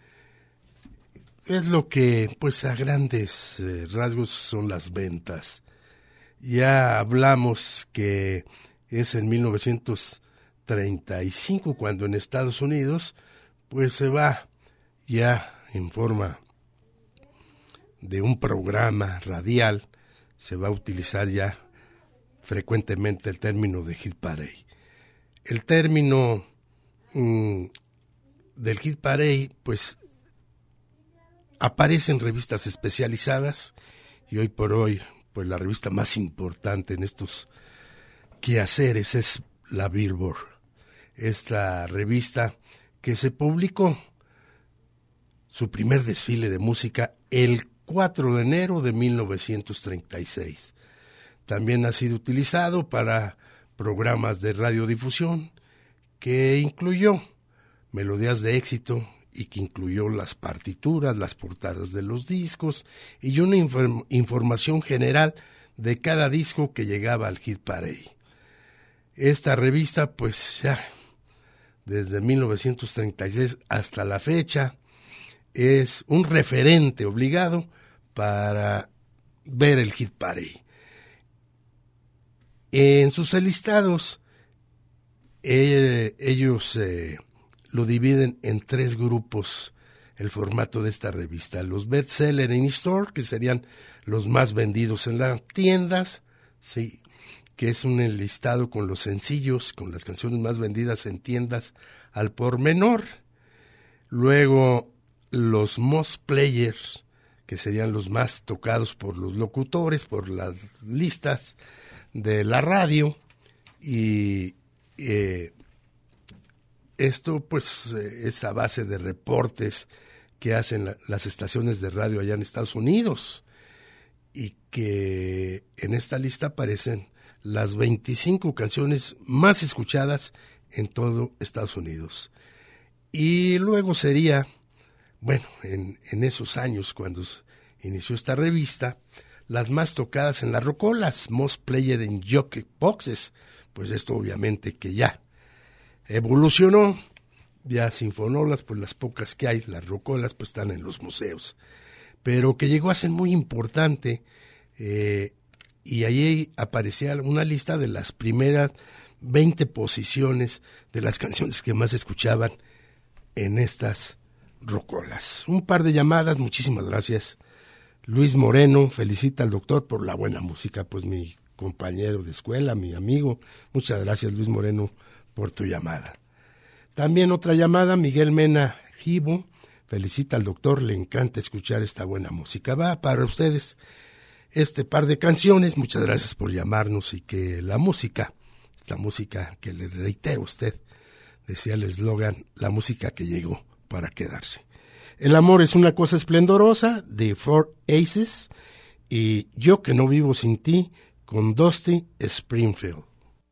Es lo que, pues a grandes eh, rasgos, son las ventas. Ya hablamos que es en mil novecientos treinta y cinco cuando en Estados Unidos, pues se va ya en forma de un programa radial, se va a utilizar ya frecuentemente el término de Hit Parade. El término mmm, del Hit Parade, pues, aparece en revistas especializadas y hoy por hoy, pues, la revista más importante en estos quehaceres es la Billboard. Esta revista que se publicó su primer desfile de música el cuatro de enero de mil novecientos treinta y seis. También ha sido utilizado para programas de radiodifusión, que incluyó melodías de éxito y que incluyó las partituras, las portadas de los discos y una inform- información general de cada disco que llegaba al Hit Parade. Esta revista, pues ya desde mil novecientos treinta y seis hasta la fecha, es un referente obligado para ver el Hit Parade. En sus listados, eh, ellos eh, lo dividen en tres grupos, el formato de esta revista. Los bestseller in store, que serían los más vendidos en las tiendas, sí, que es un listado con los sencillos, con las canciones más vendidas en tiendas al por menor. Luego, los most players, que serían los más tocados por los locutores, por las listas de la radio, y eh, esto pues eh, es a base de reportes que hacen la, las estaciones de radio allá en Estados Unidos, y que en esta lista aparecen las veinticinco canciones más escuchadas en todo Estados Unidos. Y luego sería, bueno, en, en esos años cuando inició esta revista, las más tocadas en las rocolas, most played in jukeboxes, pues esto obviamente que ya evolucionó, ya sinfonolas, pues las pocas que hay, las rocolas, pues están en los museos, pero que llegó a ser muy importante, eh, y ahí aparecía una lista de las primeras veinte posiciones de las canciones que más escuchaban en estas rocolas. Un par de llamadas, muchísimas gracias. Luis Moreno felicita al doctor por la buena música, pues mi compañero de escuela, mi amigo. Muchas gracias, Luis Moreno, por tu llamada. También otra llamada, Miguel Mena Gibo felicita al doctor, le encanta escuchar esta buena música. Va para ustedes este par de canciones, muchas gracias por llamarnos, y que la música, esta música que le reitero a usted, decía el eslogan, la música que llegó para quedarse. El amor es una cosa esplendorosa, de Four Aces, y Yo que no vivo sin ti, con Dusty Springfield.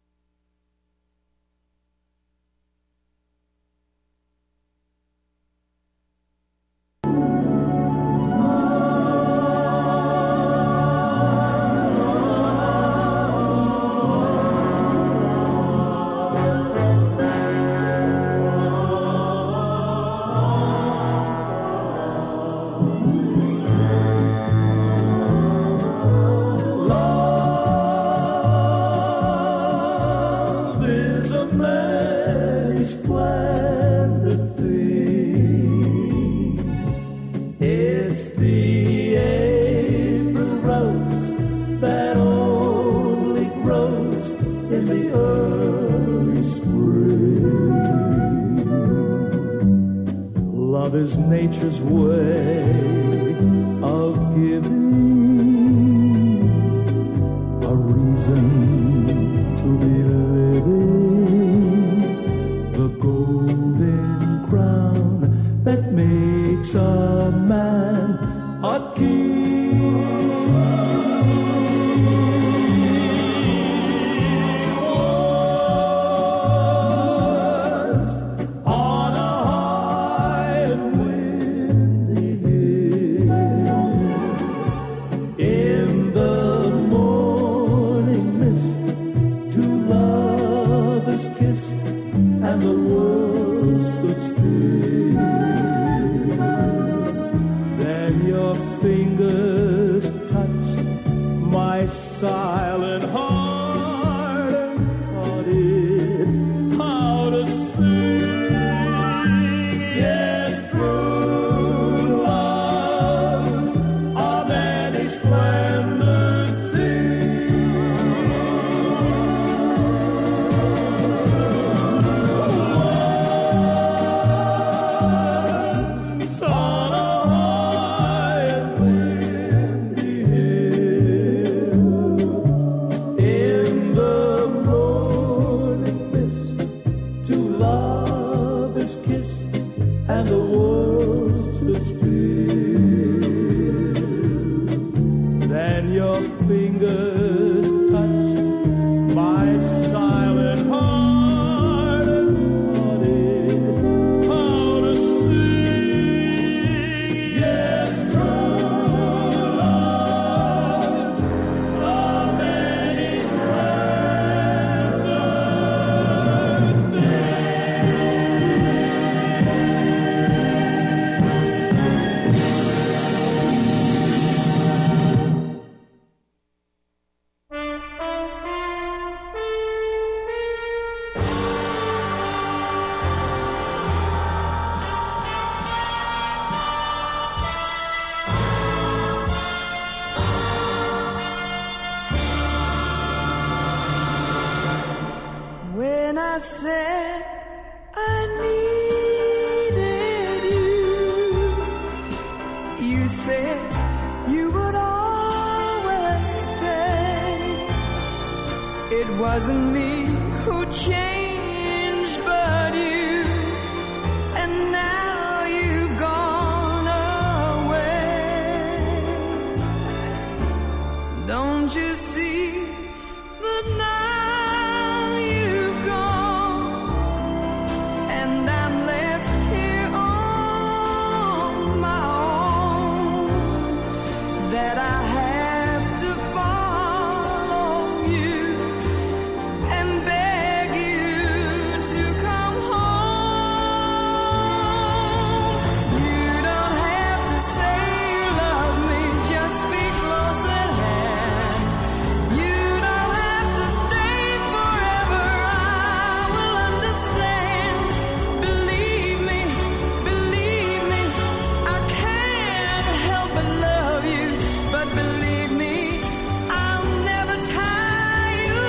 Is nature's way of giving a reason to be living. kissed and the world stood still. Then your fingers touched my silent heart and taught it how to sing. Yes, true loves are many splendid things. On a high and windy hill, in the morning mist, two lovers kissed and the world stood still. Then your fingers touched my silent heart and taught it how to sing. Yes, true love of many splendid When I said I needed you, you said you would always stay. It wasn't me who changed, but you, and now you've gone away. Don't you see that now you've gone, and I'm left here on my own, that I have to follow you and beg you to come home. You don't have to say you love me, just be close at hand. You don't have to stay forever, I will understand. Believe me, believe me, I can't help but love you. But believe me, I'll never tie you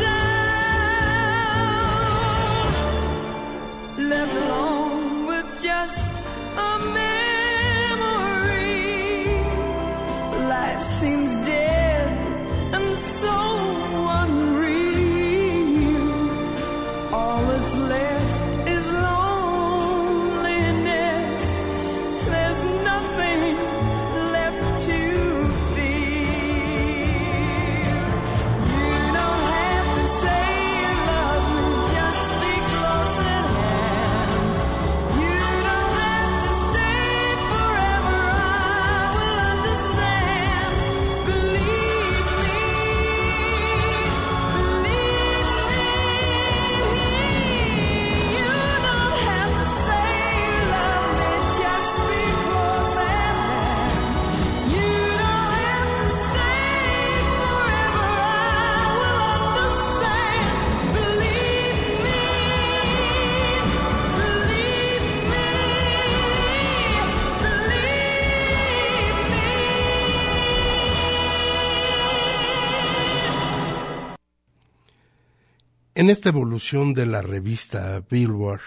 down. Left alone with just a memory, life seems dead and so unreal. All that's left is loneliness. There's nothing left to feel. You don't have to say you love me, just be close at hand. You don't have to stay forever, I will understand. Believe me, believe me. You don't have to say you love me, just be close at hand. You don't have to stay forever, I will understand. Believe me, believe me, En esta evolución de la revista Billboard,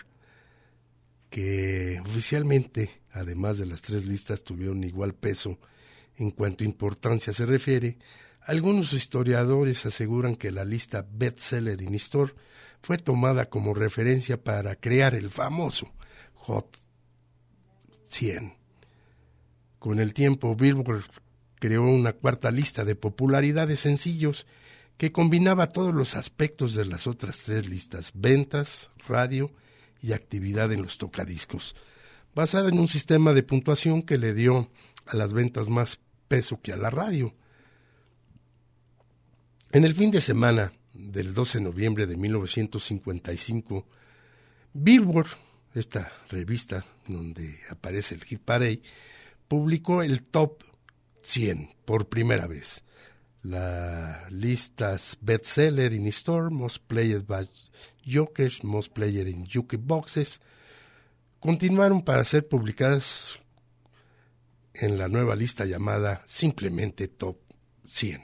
que oficialmente, además de las tres listas, tuvieron igual peso en cuanto a importancia se refiere, algunos historiadores aseguran que la lista Bestseller in Store fue tomada como referencia para crear el famoso Hot cien. Con el tiempo, Billboard creó una cuarta lista de popularidad de sencillos que combinaba todos los aspectos de las otras tres listas: ventas, radio y actividad en los tocadiscos, basada en un sistema de puntuación que le dio a las ventas más peso que a la radio. En el fin de semana del doce de noviembre de mil novecientos cincuenta y cinco, Billboard, esta revista donde aparece el Hit Parade, publicó el Top cien por primera vez. Las listas bestseller in store, most played by jokers, most played in jukeboxes, continuaron para ser publicadas en la nueva lista llamada simplemente Top cien.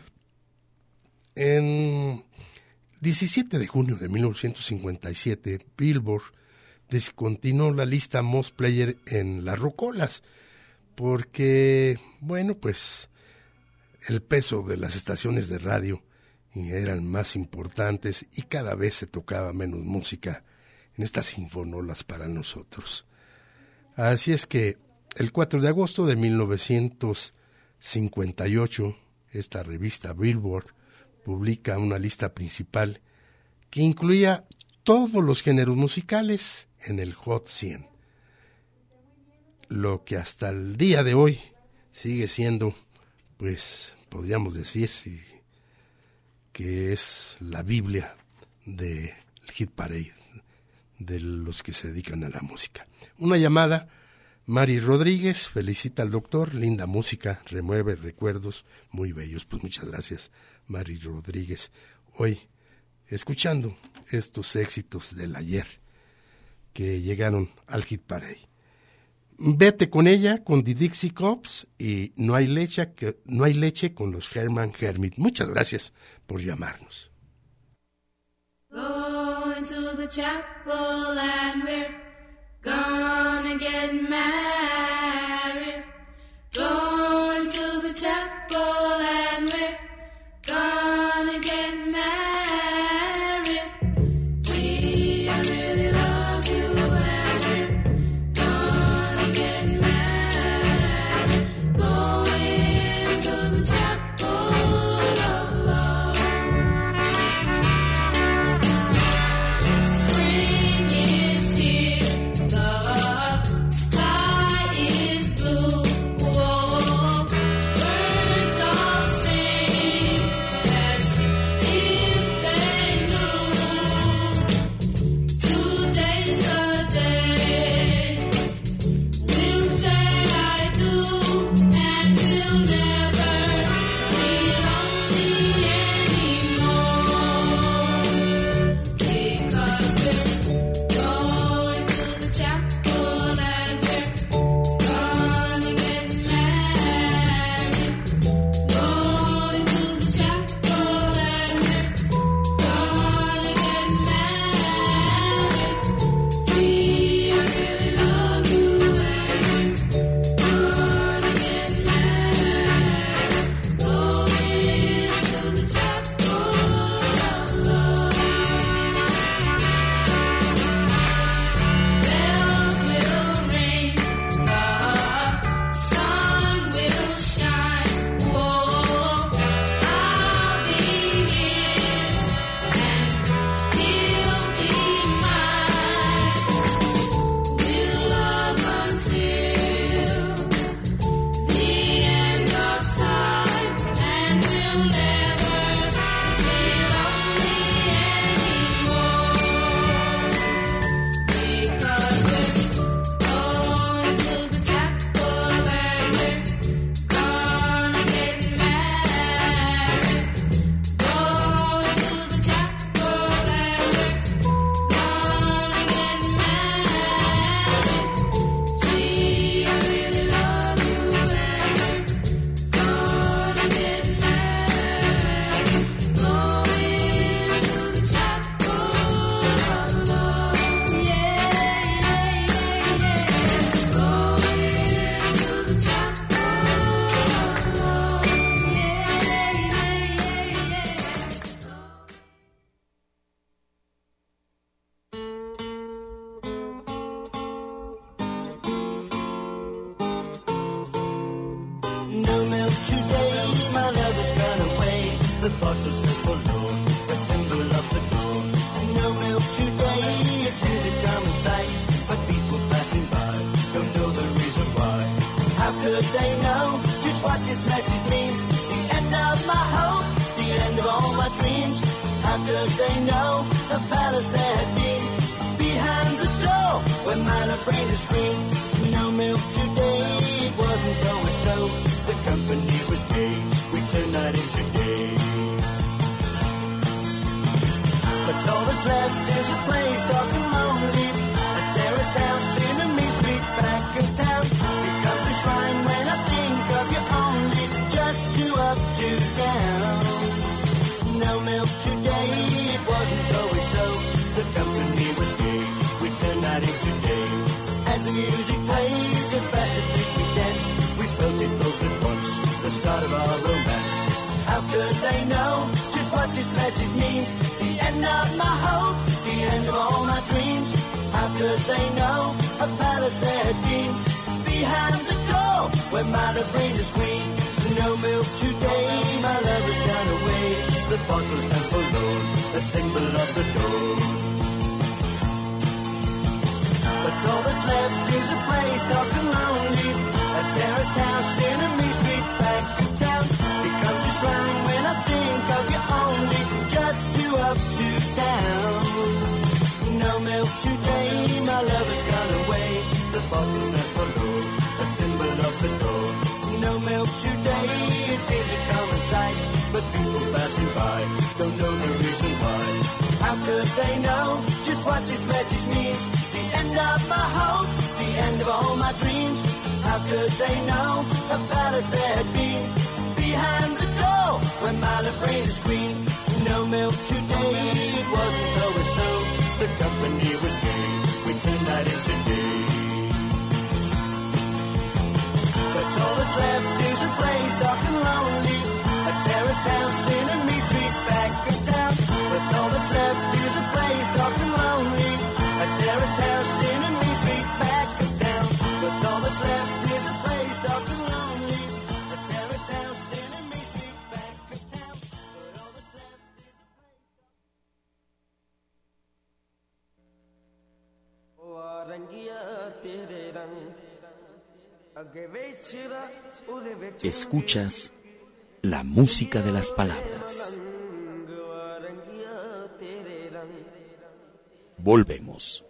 En diecisiete de junio de mil novecientos cincuenta y siete, Billboard descontinuó la lista Most Player en las rocolas, porque, bueno, pues el peso de las estaciones de radio eran más importantes y cada vez se tocaba menos música en estas sinfonolas para nosotros. Así es que el cuatro de agosto de mil novecientos cincuenta y ocho, esta revista Billboard publica una lista principal que incluía todos los géneros musicales en el Hot cien, lo que hasta el día de hoy sigue siendo, pues podríamos decir que es la Biblia del Hit Parade de los que se dedican a la música. Una llamada. Mari Rodríguez felicita al doctor, linda música, remueve recuerdos muy bellos. Pues muchas gracias, Mari Rodríguez. Hoy, escuchando estos éxitos del ayer que llegaron al Hit Parade. Vete con ella, con The Dixie Cops, y No hay leche, que, no hay leche con los Herman Hermit. Muchas gracias por llamarnos. Going to the chapel and we're gonna get married. Going to the chapel and we're gonna get married. We, I really love you and we're gonna get married. Going to the chapel of love. Spring is here. The sky is blue. Whoa, birds all sing as if they knew. Today's the day we'll say I do, and we'll never be lonely anymore. Because we're going to the chapel and we're gonna get married. Going to the chapel and we're gonna get married. We, I really love you and we're gonna get married. Going to the chapel of love. Bells will ring, the sun will shine. Whoa, I'll be his and he'll be mine. We'll love until the end of time, and we'll never be lonely anymore. Because we're going to the chapel and we're gonna get married. Going to the chapel and we're gonna get married. Gee, I really love you and we're gonna get married. Going to the chapel of love. Yeah, yeah, yeah, yeah. Going to the chapel of love. Yeah, yeah, yeah, yeah. No milk today, my love has gone away. The bottle's still full, a symbol of the dawn. No milk today, it seems to come in sight, but people passing by don't know the reason why. How could they know just what this message means? The end of my hope, the end of all my dreams. How could they know a palace had been behind the door where my love reigned to scream? No milk today, it wasn't always so. The company was gay, we turned night into day. But all that's left is a place dark and lonely, a terraced house in a mean street back of town. Becomes a shrine when I think of you only, just two up, two down. No milk today, it wasn't always so. The company was gay, we turned night into day. As the music played, the faster did we dance. We felt it both at once, the start of our romance. How could they know just what this message means? The end of my hopes, the end of all my dreams. How could they know a palace had been behind the door where my love reigned as queen? No milk today, my love has gone away. The bottle stands forlorn, a symbol of the dawn. But all that's left is a place dark and lonely, a terraced house in a mean street back of town. Becomes a shrine when I think of you only, just two up, two down. No milk today, my love has gone away. The bottle stands forlorn, a symbol of the dawn. No milk today, it seems a common sight, but people passing by don't know the reason why. How could they know just what this message means? The end of my hopes, the end of all my dreams. How could they know a palace had been behind the door when my love reigned as queen? No milk today, it wasn't always so. The company was gay, we turned night into day. But all that's left is a place dark and lonely, a terraced house in a mean street back of town. But all that's left is a place dark and lonely, a terraced house in a mean street back of town. But all that's left is a place dark and lonely, a terraced house in a mean street back of town. But all that's left is a place. Escuchas la música de las palabras. Volvemos.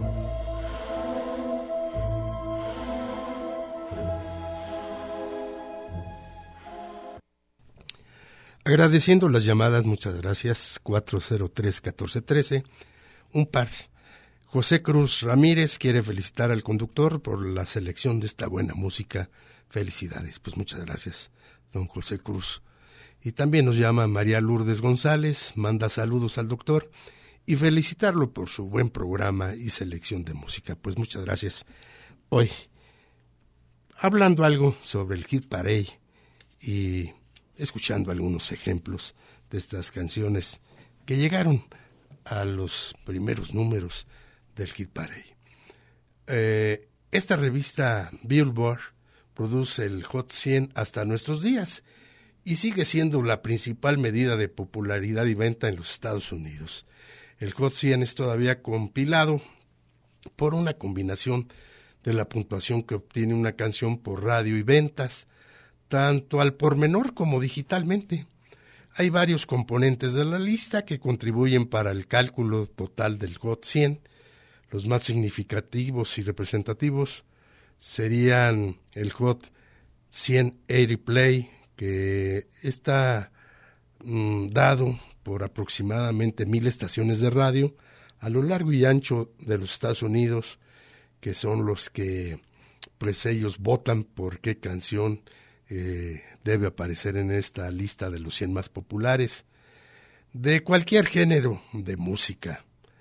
Agradeciendo las llamadas, muchas gracias, cuatro cero tres, uno cuatro uno tres, un par. José Cruz Ramírez quiere felicitar al conductor por la selección de esta buena música. Felicidades, pues muchas gracias, don José Cruz. Y también nos llama María Lourdes González, manda saludos al doctor y felicitarlo por su buen programa y selección de música. Pues muchas gracias. Hoy, hablando algo sobre el Hit Parade y escuchando algunos ejemplos de estas canciones que llegaron a los primeros números del Hit Parade. Eh, esta revista Billboard produce el Hot cien hasta nuestros días y sigue siendo la principal medida de popularidad y venta en los Estados Unidos. El Hot cien es todavía compilado por una combinación de la puntuación que obtiene una canción por radio y ventas, tanto al por menor como digitalmente. Hay varios componentes de la lista que contribuyen para el cálculo total del Hot cien. Los más significativos y representativos serían el Hot cien ochenta Play, que está mm, dado por aproximadamente mil estaciones de radio a lo largo y ancho de los Estados Unidos, que son los que pues ellos votan por qué canción eh, debe aparecer en esta lista de los cien más populares de cualquier género de música.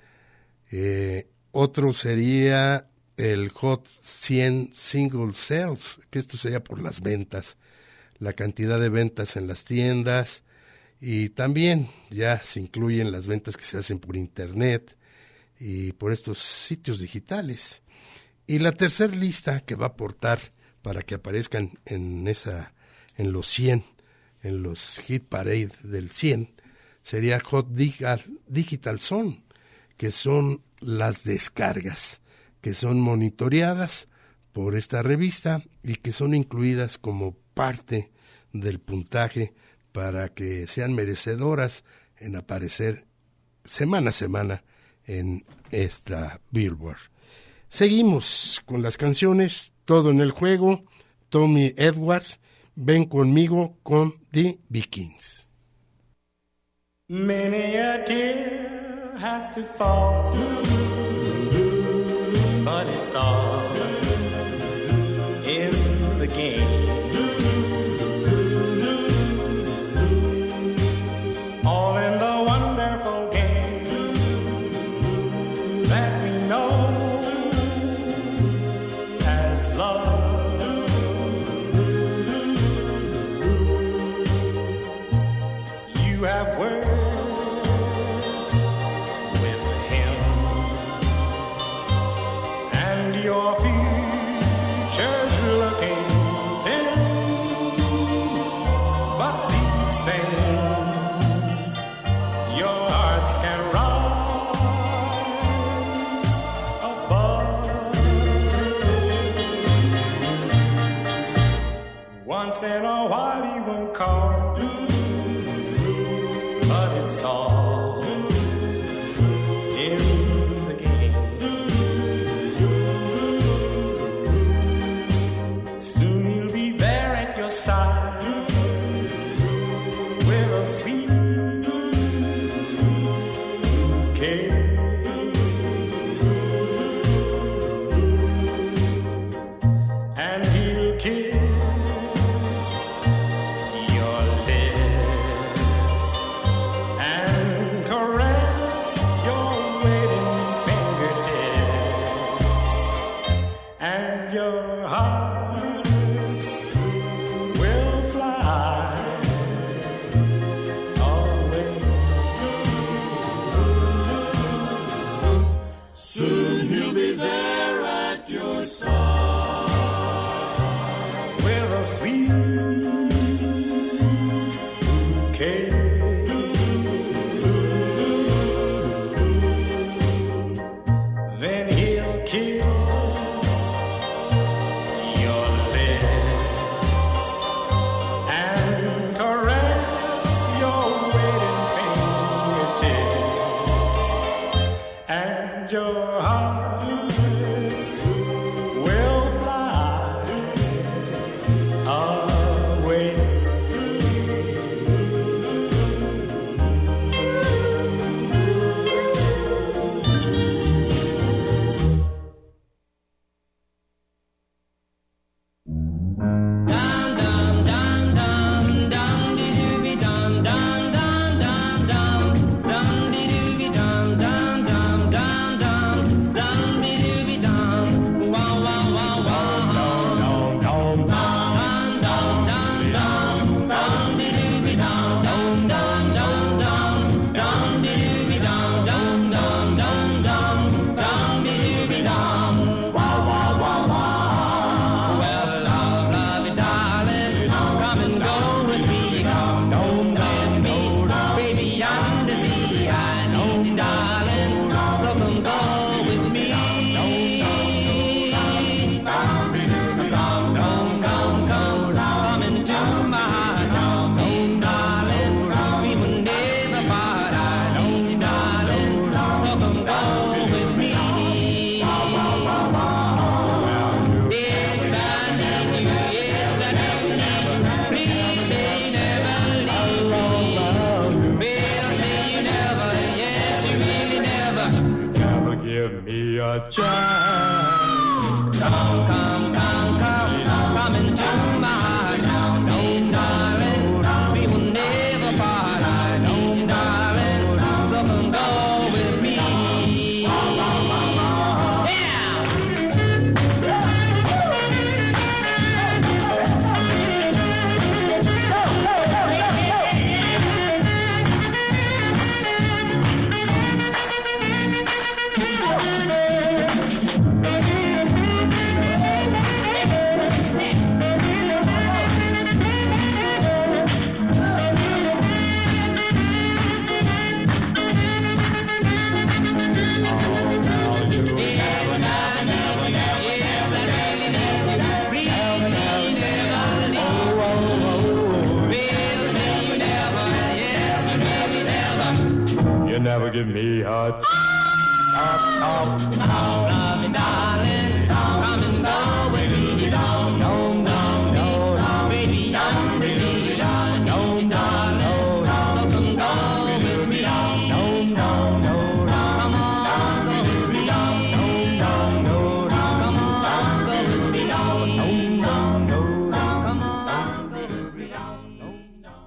Eh, otro sería el Hot cien Single Sales, que esto sería por las ventas, la cantidad de ventas en las tiendas, y también ya se incluyen las ventas que se hacen por internet y por estos sitios digitales. Y la tercera lista que va a aportar para que aparezcan en esa, en los cien, en los Hit Parade del cien, sería Hot Digital, Digital Zone, que son las descargas que son monitoreadas por esta revista y que son incluidas como parte del puntaje para que sean merecedoras en aparecer semana a semana en esta Billboard. Seguimos con las canciones, todo en el juego, Tommy Edwards, Ven conmigo con The Vikings. Many a tear has to fall, but it's all in the game. All in the wonderful game that we know as love. You have words with him, and your future's looking thin. But these things your hearts can rise above. Once in a while he won't call, but it's all in the game. Soon he'll be there at your side with a sweet bouquet. And he'll kiss your lips and caress your waiting fingertips, and your hearts will fly away. Soon he'll be there at your side with a sweet bouquet. Then he'll kiss your lips and caress your waiting fingertips, and your hearts will fly away. Give me a chance. Come, come, come, come, come into my town, oh darling. We will never part. I need you, darling. So come go with me. give me a chop, chop, chop. Love me, darling, come and go with me. Down, down, down, down, baby, down, baby, down, down, down, down. So come go with me. Down, down, down, down. Come on, go with me. Down, down, down, down. Come on, go with me. Down, down, down, down. Come on, go with me. Down, down, down.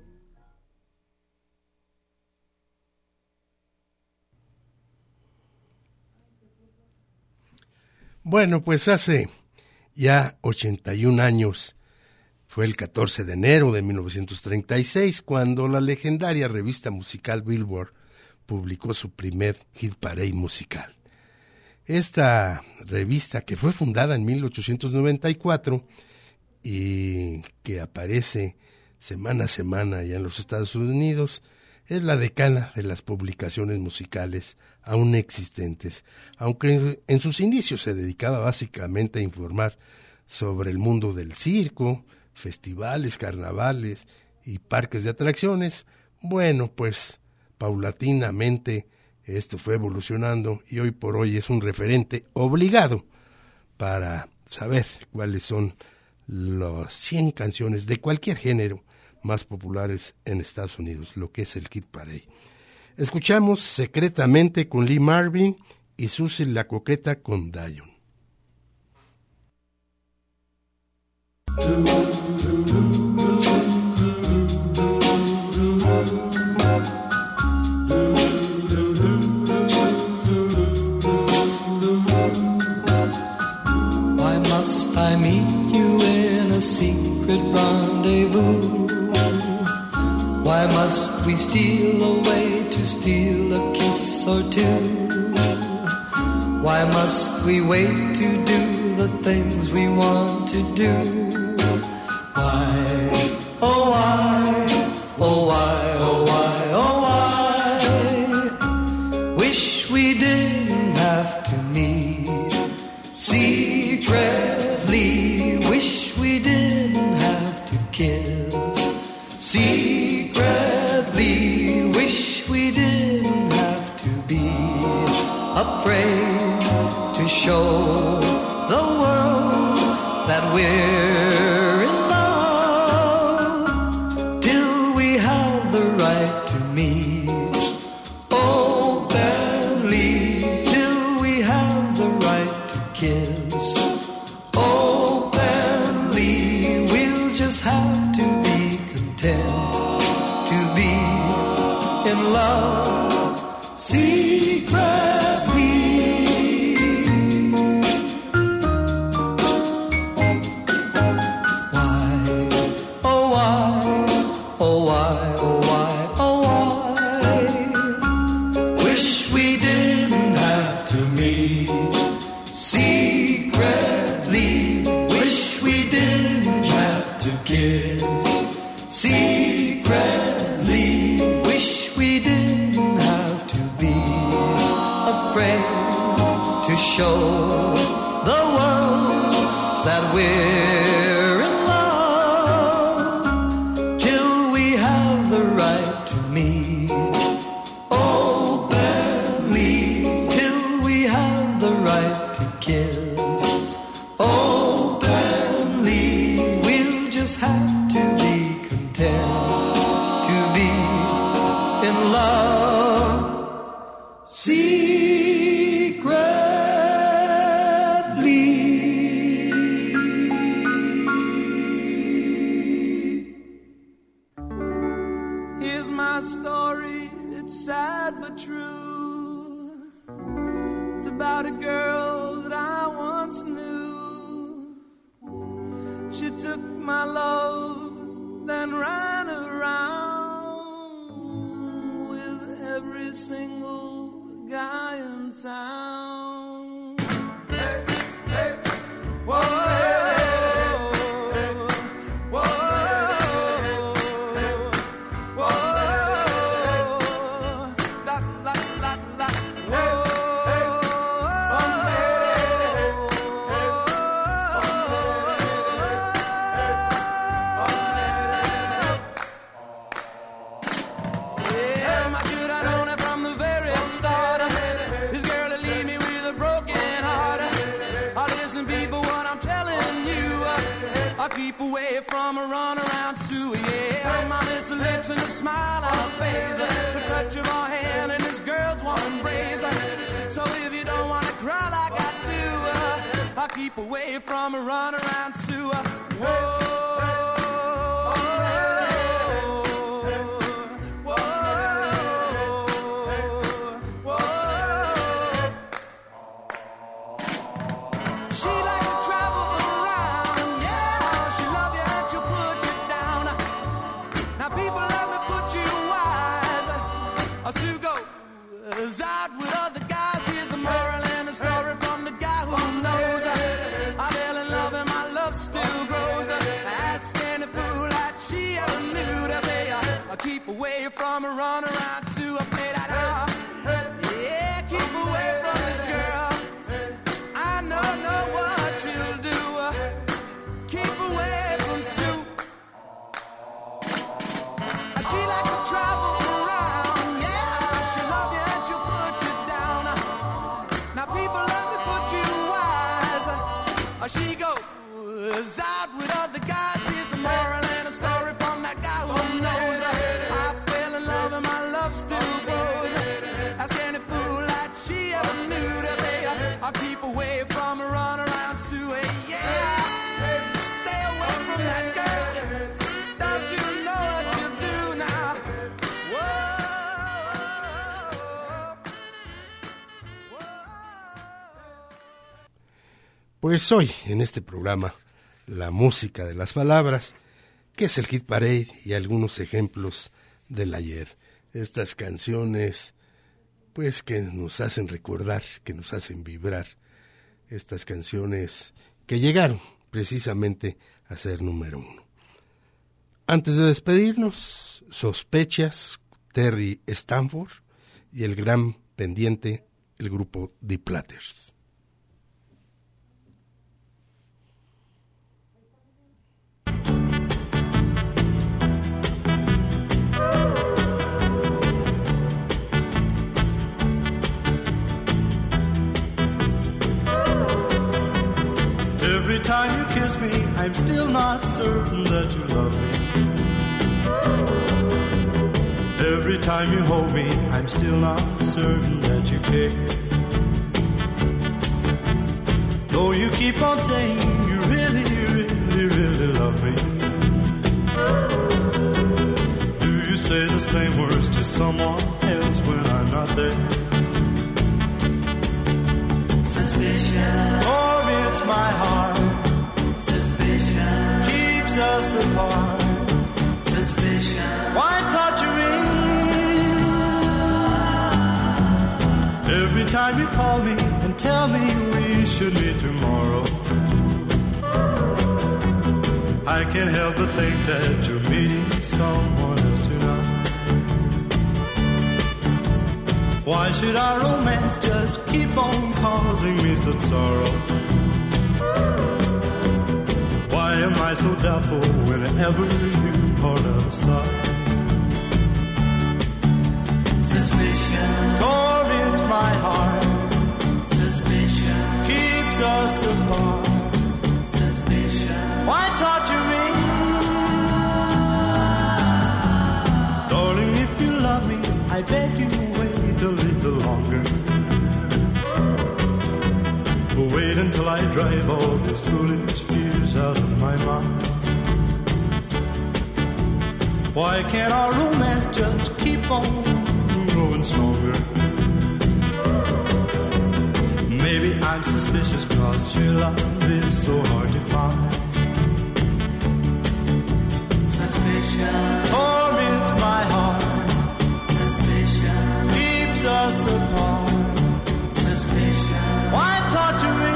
Bueno, pues hace ya ochenta y un años, fue el catorce de enero de mil novecientos treinta y seis, cuando la legendaria revista musical Billboard publicó su primer hit parade musical. Esta revista, que fue fundada en mil ochocientos noventa y cuatro y que aparece semana a semana allá en los Estados Unidos, es la decana de las publicaciones musicales aún existentes, aunque en sus inicios se dedicaba básicamente a informar sobre el mundo del circo, festivales, carnavales y parques de atracciones. Bueno, pues paulatinamente esto fue evolucionando y hoy por hoy es un referente obligado para saber cuáles son las cien canciones de cualquier género más populares en Estados Unidos, lo que es el Hit Parade. Escuchamos Secretamente con Lee Marvin y Susie la Coqueta con Dion. Why must I meet you in a secret rendezvous? Why must we steal away to steal a kiss or two? Why must we wait to do the things we want to do? Why, oh why, oh why, oh why, oh why? Wish we didn't have to meet secretly. Wish we didn't have to kiss secretly. Wish we didn't have to be afraid to show the world that we're in love till we have the right to meet openly, till we have the right to kiss openly. We'll just have to be content to be in love secretly. Show the world that we're in love till we have the right to meet openly, till we have the right to kiss openly. We'll just have to be content to be in love. See about a girl that I once knew. She took my love, then ran around with every single guy in town. Hey, hey, whoa, hey, whoa, whoa, la, la, la, la, whoa. I keep away from a run around Sue, yeah. My miss her lips and a smile on her face, the touch of her hand and this girl's warm embrace. So if you don't wanna cry like I do, uh, I keep away from a run around Sue. Uh, whoa. Out with other guys, here's the moral and the story from the guy who knows. I fell in love and my love still grows. Ask any fool that she ever knew to say I keep away from a run around Sue. I play that out. Yeah, keep away from this girl. I know, know what she'll do. Keep away from Sue. She likes to travel around. Yeah, she love you and she'll put you down. Now people let me put you wise. She goes out with other guys. Here's the moral and a story from that guy who knows. I fell in love and my love still grows. Ask any fool that she ever knew to say I keep away from a run around Sue. Yeah, stay away from that girl. Don't you know what you do now? Pues hoy, en este programa, la música de las palabras, que es el Hit Parade y algunos ejemplos del ayer. Estas canciones, pues, que nos hacen recordar, que nos hacen vibrar. Estas canciones que llegaron precisamente a ser número uno. Antes de despedirnos, Sospechas, Terry Stanford y el gran pendiente, el grupo The Platters. Every time you kiss me, I'm still not certain that you love me. Every time you hold me, I'm still not certain that you care. Though you keep on saying you really, really, really love me. Do you say the same words to someone else when I'm not there? Suspicion. Oh, it's my heart. Suspicion. Keeps us apart. Suspicion. Why torture me? Every time you call me and tell me we should meet tomorrow, I can't help but think that you're meeting someone else tonight. Why should our romance just keep on causing me such sorrow? Why am I so doubtful whenever you part outside? Suspicion. Torments my heart. Suspicion. Keeps us apart. Suspicion. Why torture me? Darling, if you love me, I beg you wait a little longer. Wait until I drive all these foolish fears out of my mind. Why can't our romance just keep on growing stronger? Maybe I'm suspicious cause true love is so hard to find. Suspicion. Torments my heart. Suspicion. Keeps us apart. Suspicion. Why torture me?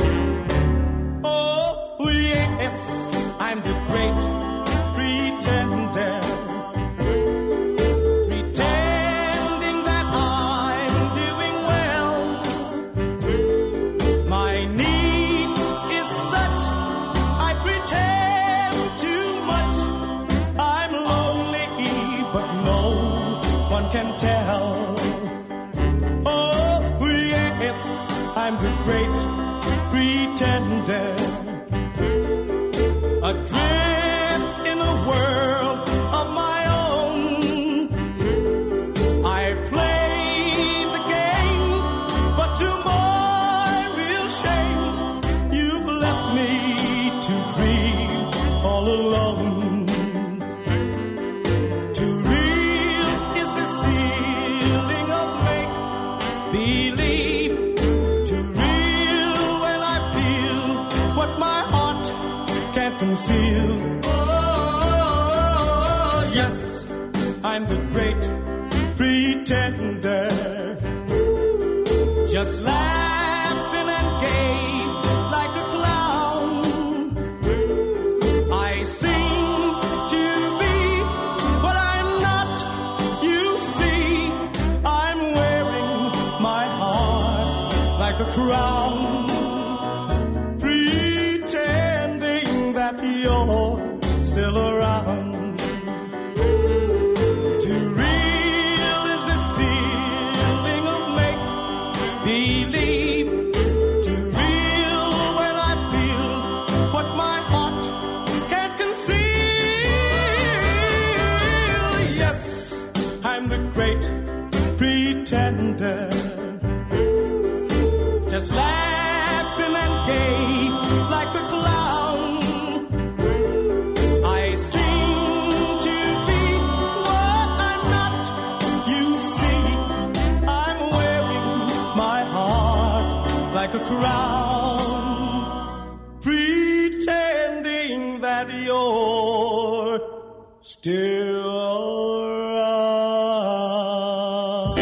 Oh, yes, I'm the great pretender. conceal. Oh, yes, I'm the great pretender. Just laughing and gay like a clown. I seem to be what I'm not. You see, I'm wearing my heart like a crown. Pretending that you're still around. Too real is this feeling of make-believe. Too real when I feel what my heart can't conceal. Yes, I'm the great pretender. Just laughing and gay like a clown. I seem to be what I'm not. You see, I'm wearing my heart like a crown. Pretending that you're still around.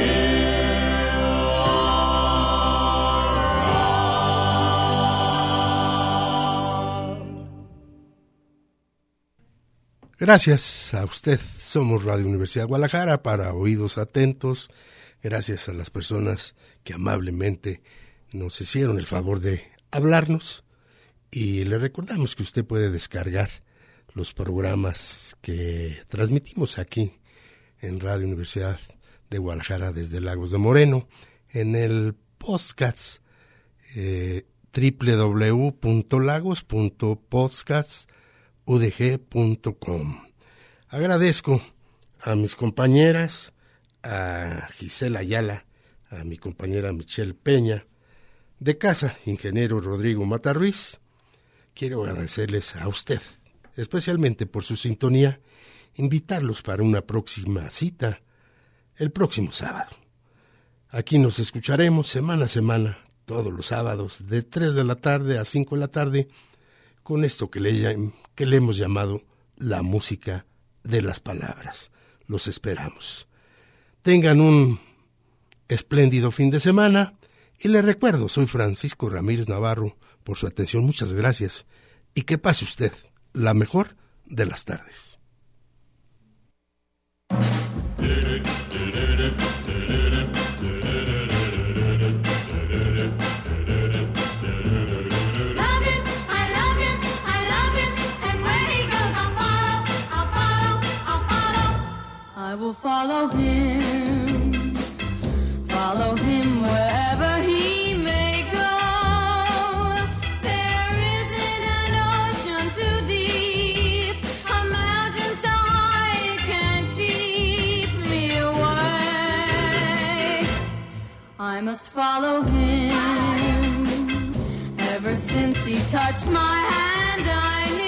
Gracias a usted. Somos Radio Universidad Guadalajara para oídos atentos. Gracias a las personas que amablemente nos hicieron el favor de hablarnos. Y le recordamos que usted puede descargar los programas que transmitimos aquí en Radio Universidad de Guadalajara desde Lagos de Moreno en el podcast eh, doble u doble u doble u punto lagos punto podcast u d g punto com. Agradezco a mis compañeras, a Gisela Ayala, a mi compañera Michelle Peña, de casa, ingeniero Rodrigo Mata Ruiz. Quiero agradecerles a usted, especialmente por su sintonía, invitarlos para una próxima cita el próximo sábado. Aquí nos escucharemos semana a semana, todos los sábados, de tres de la tarde a cinco de la tarde, con esto que le, que le hemos llamado la música de las palabras. Los esperamos. Tengan un espléndido fin de semana y les recuerdo, soy Francisco Ramírez Navarro, por su atención, muchas gracias y que pase usted la mejor de las tardes. I will follow him, follow him wherever he may go. There isn't an ocean too deep, a mountain so high it can't keep me away. I must follow him. Ever since he touched my hand, I knew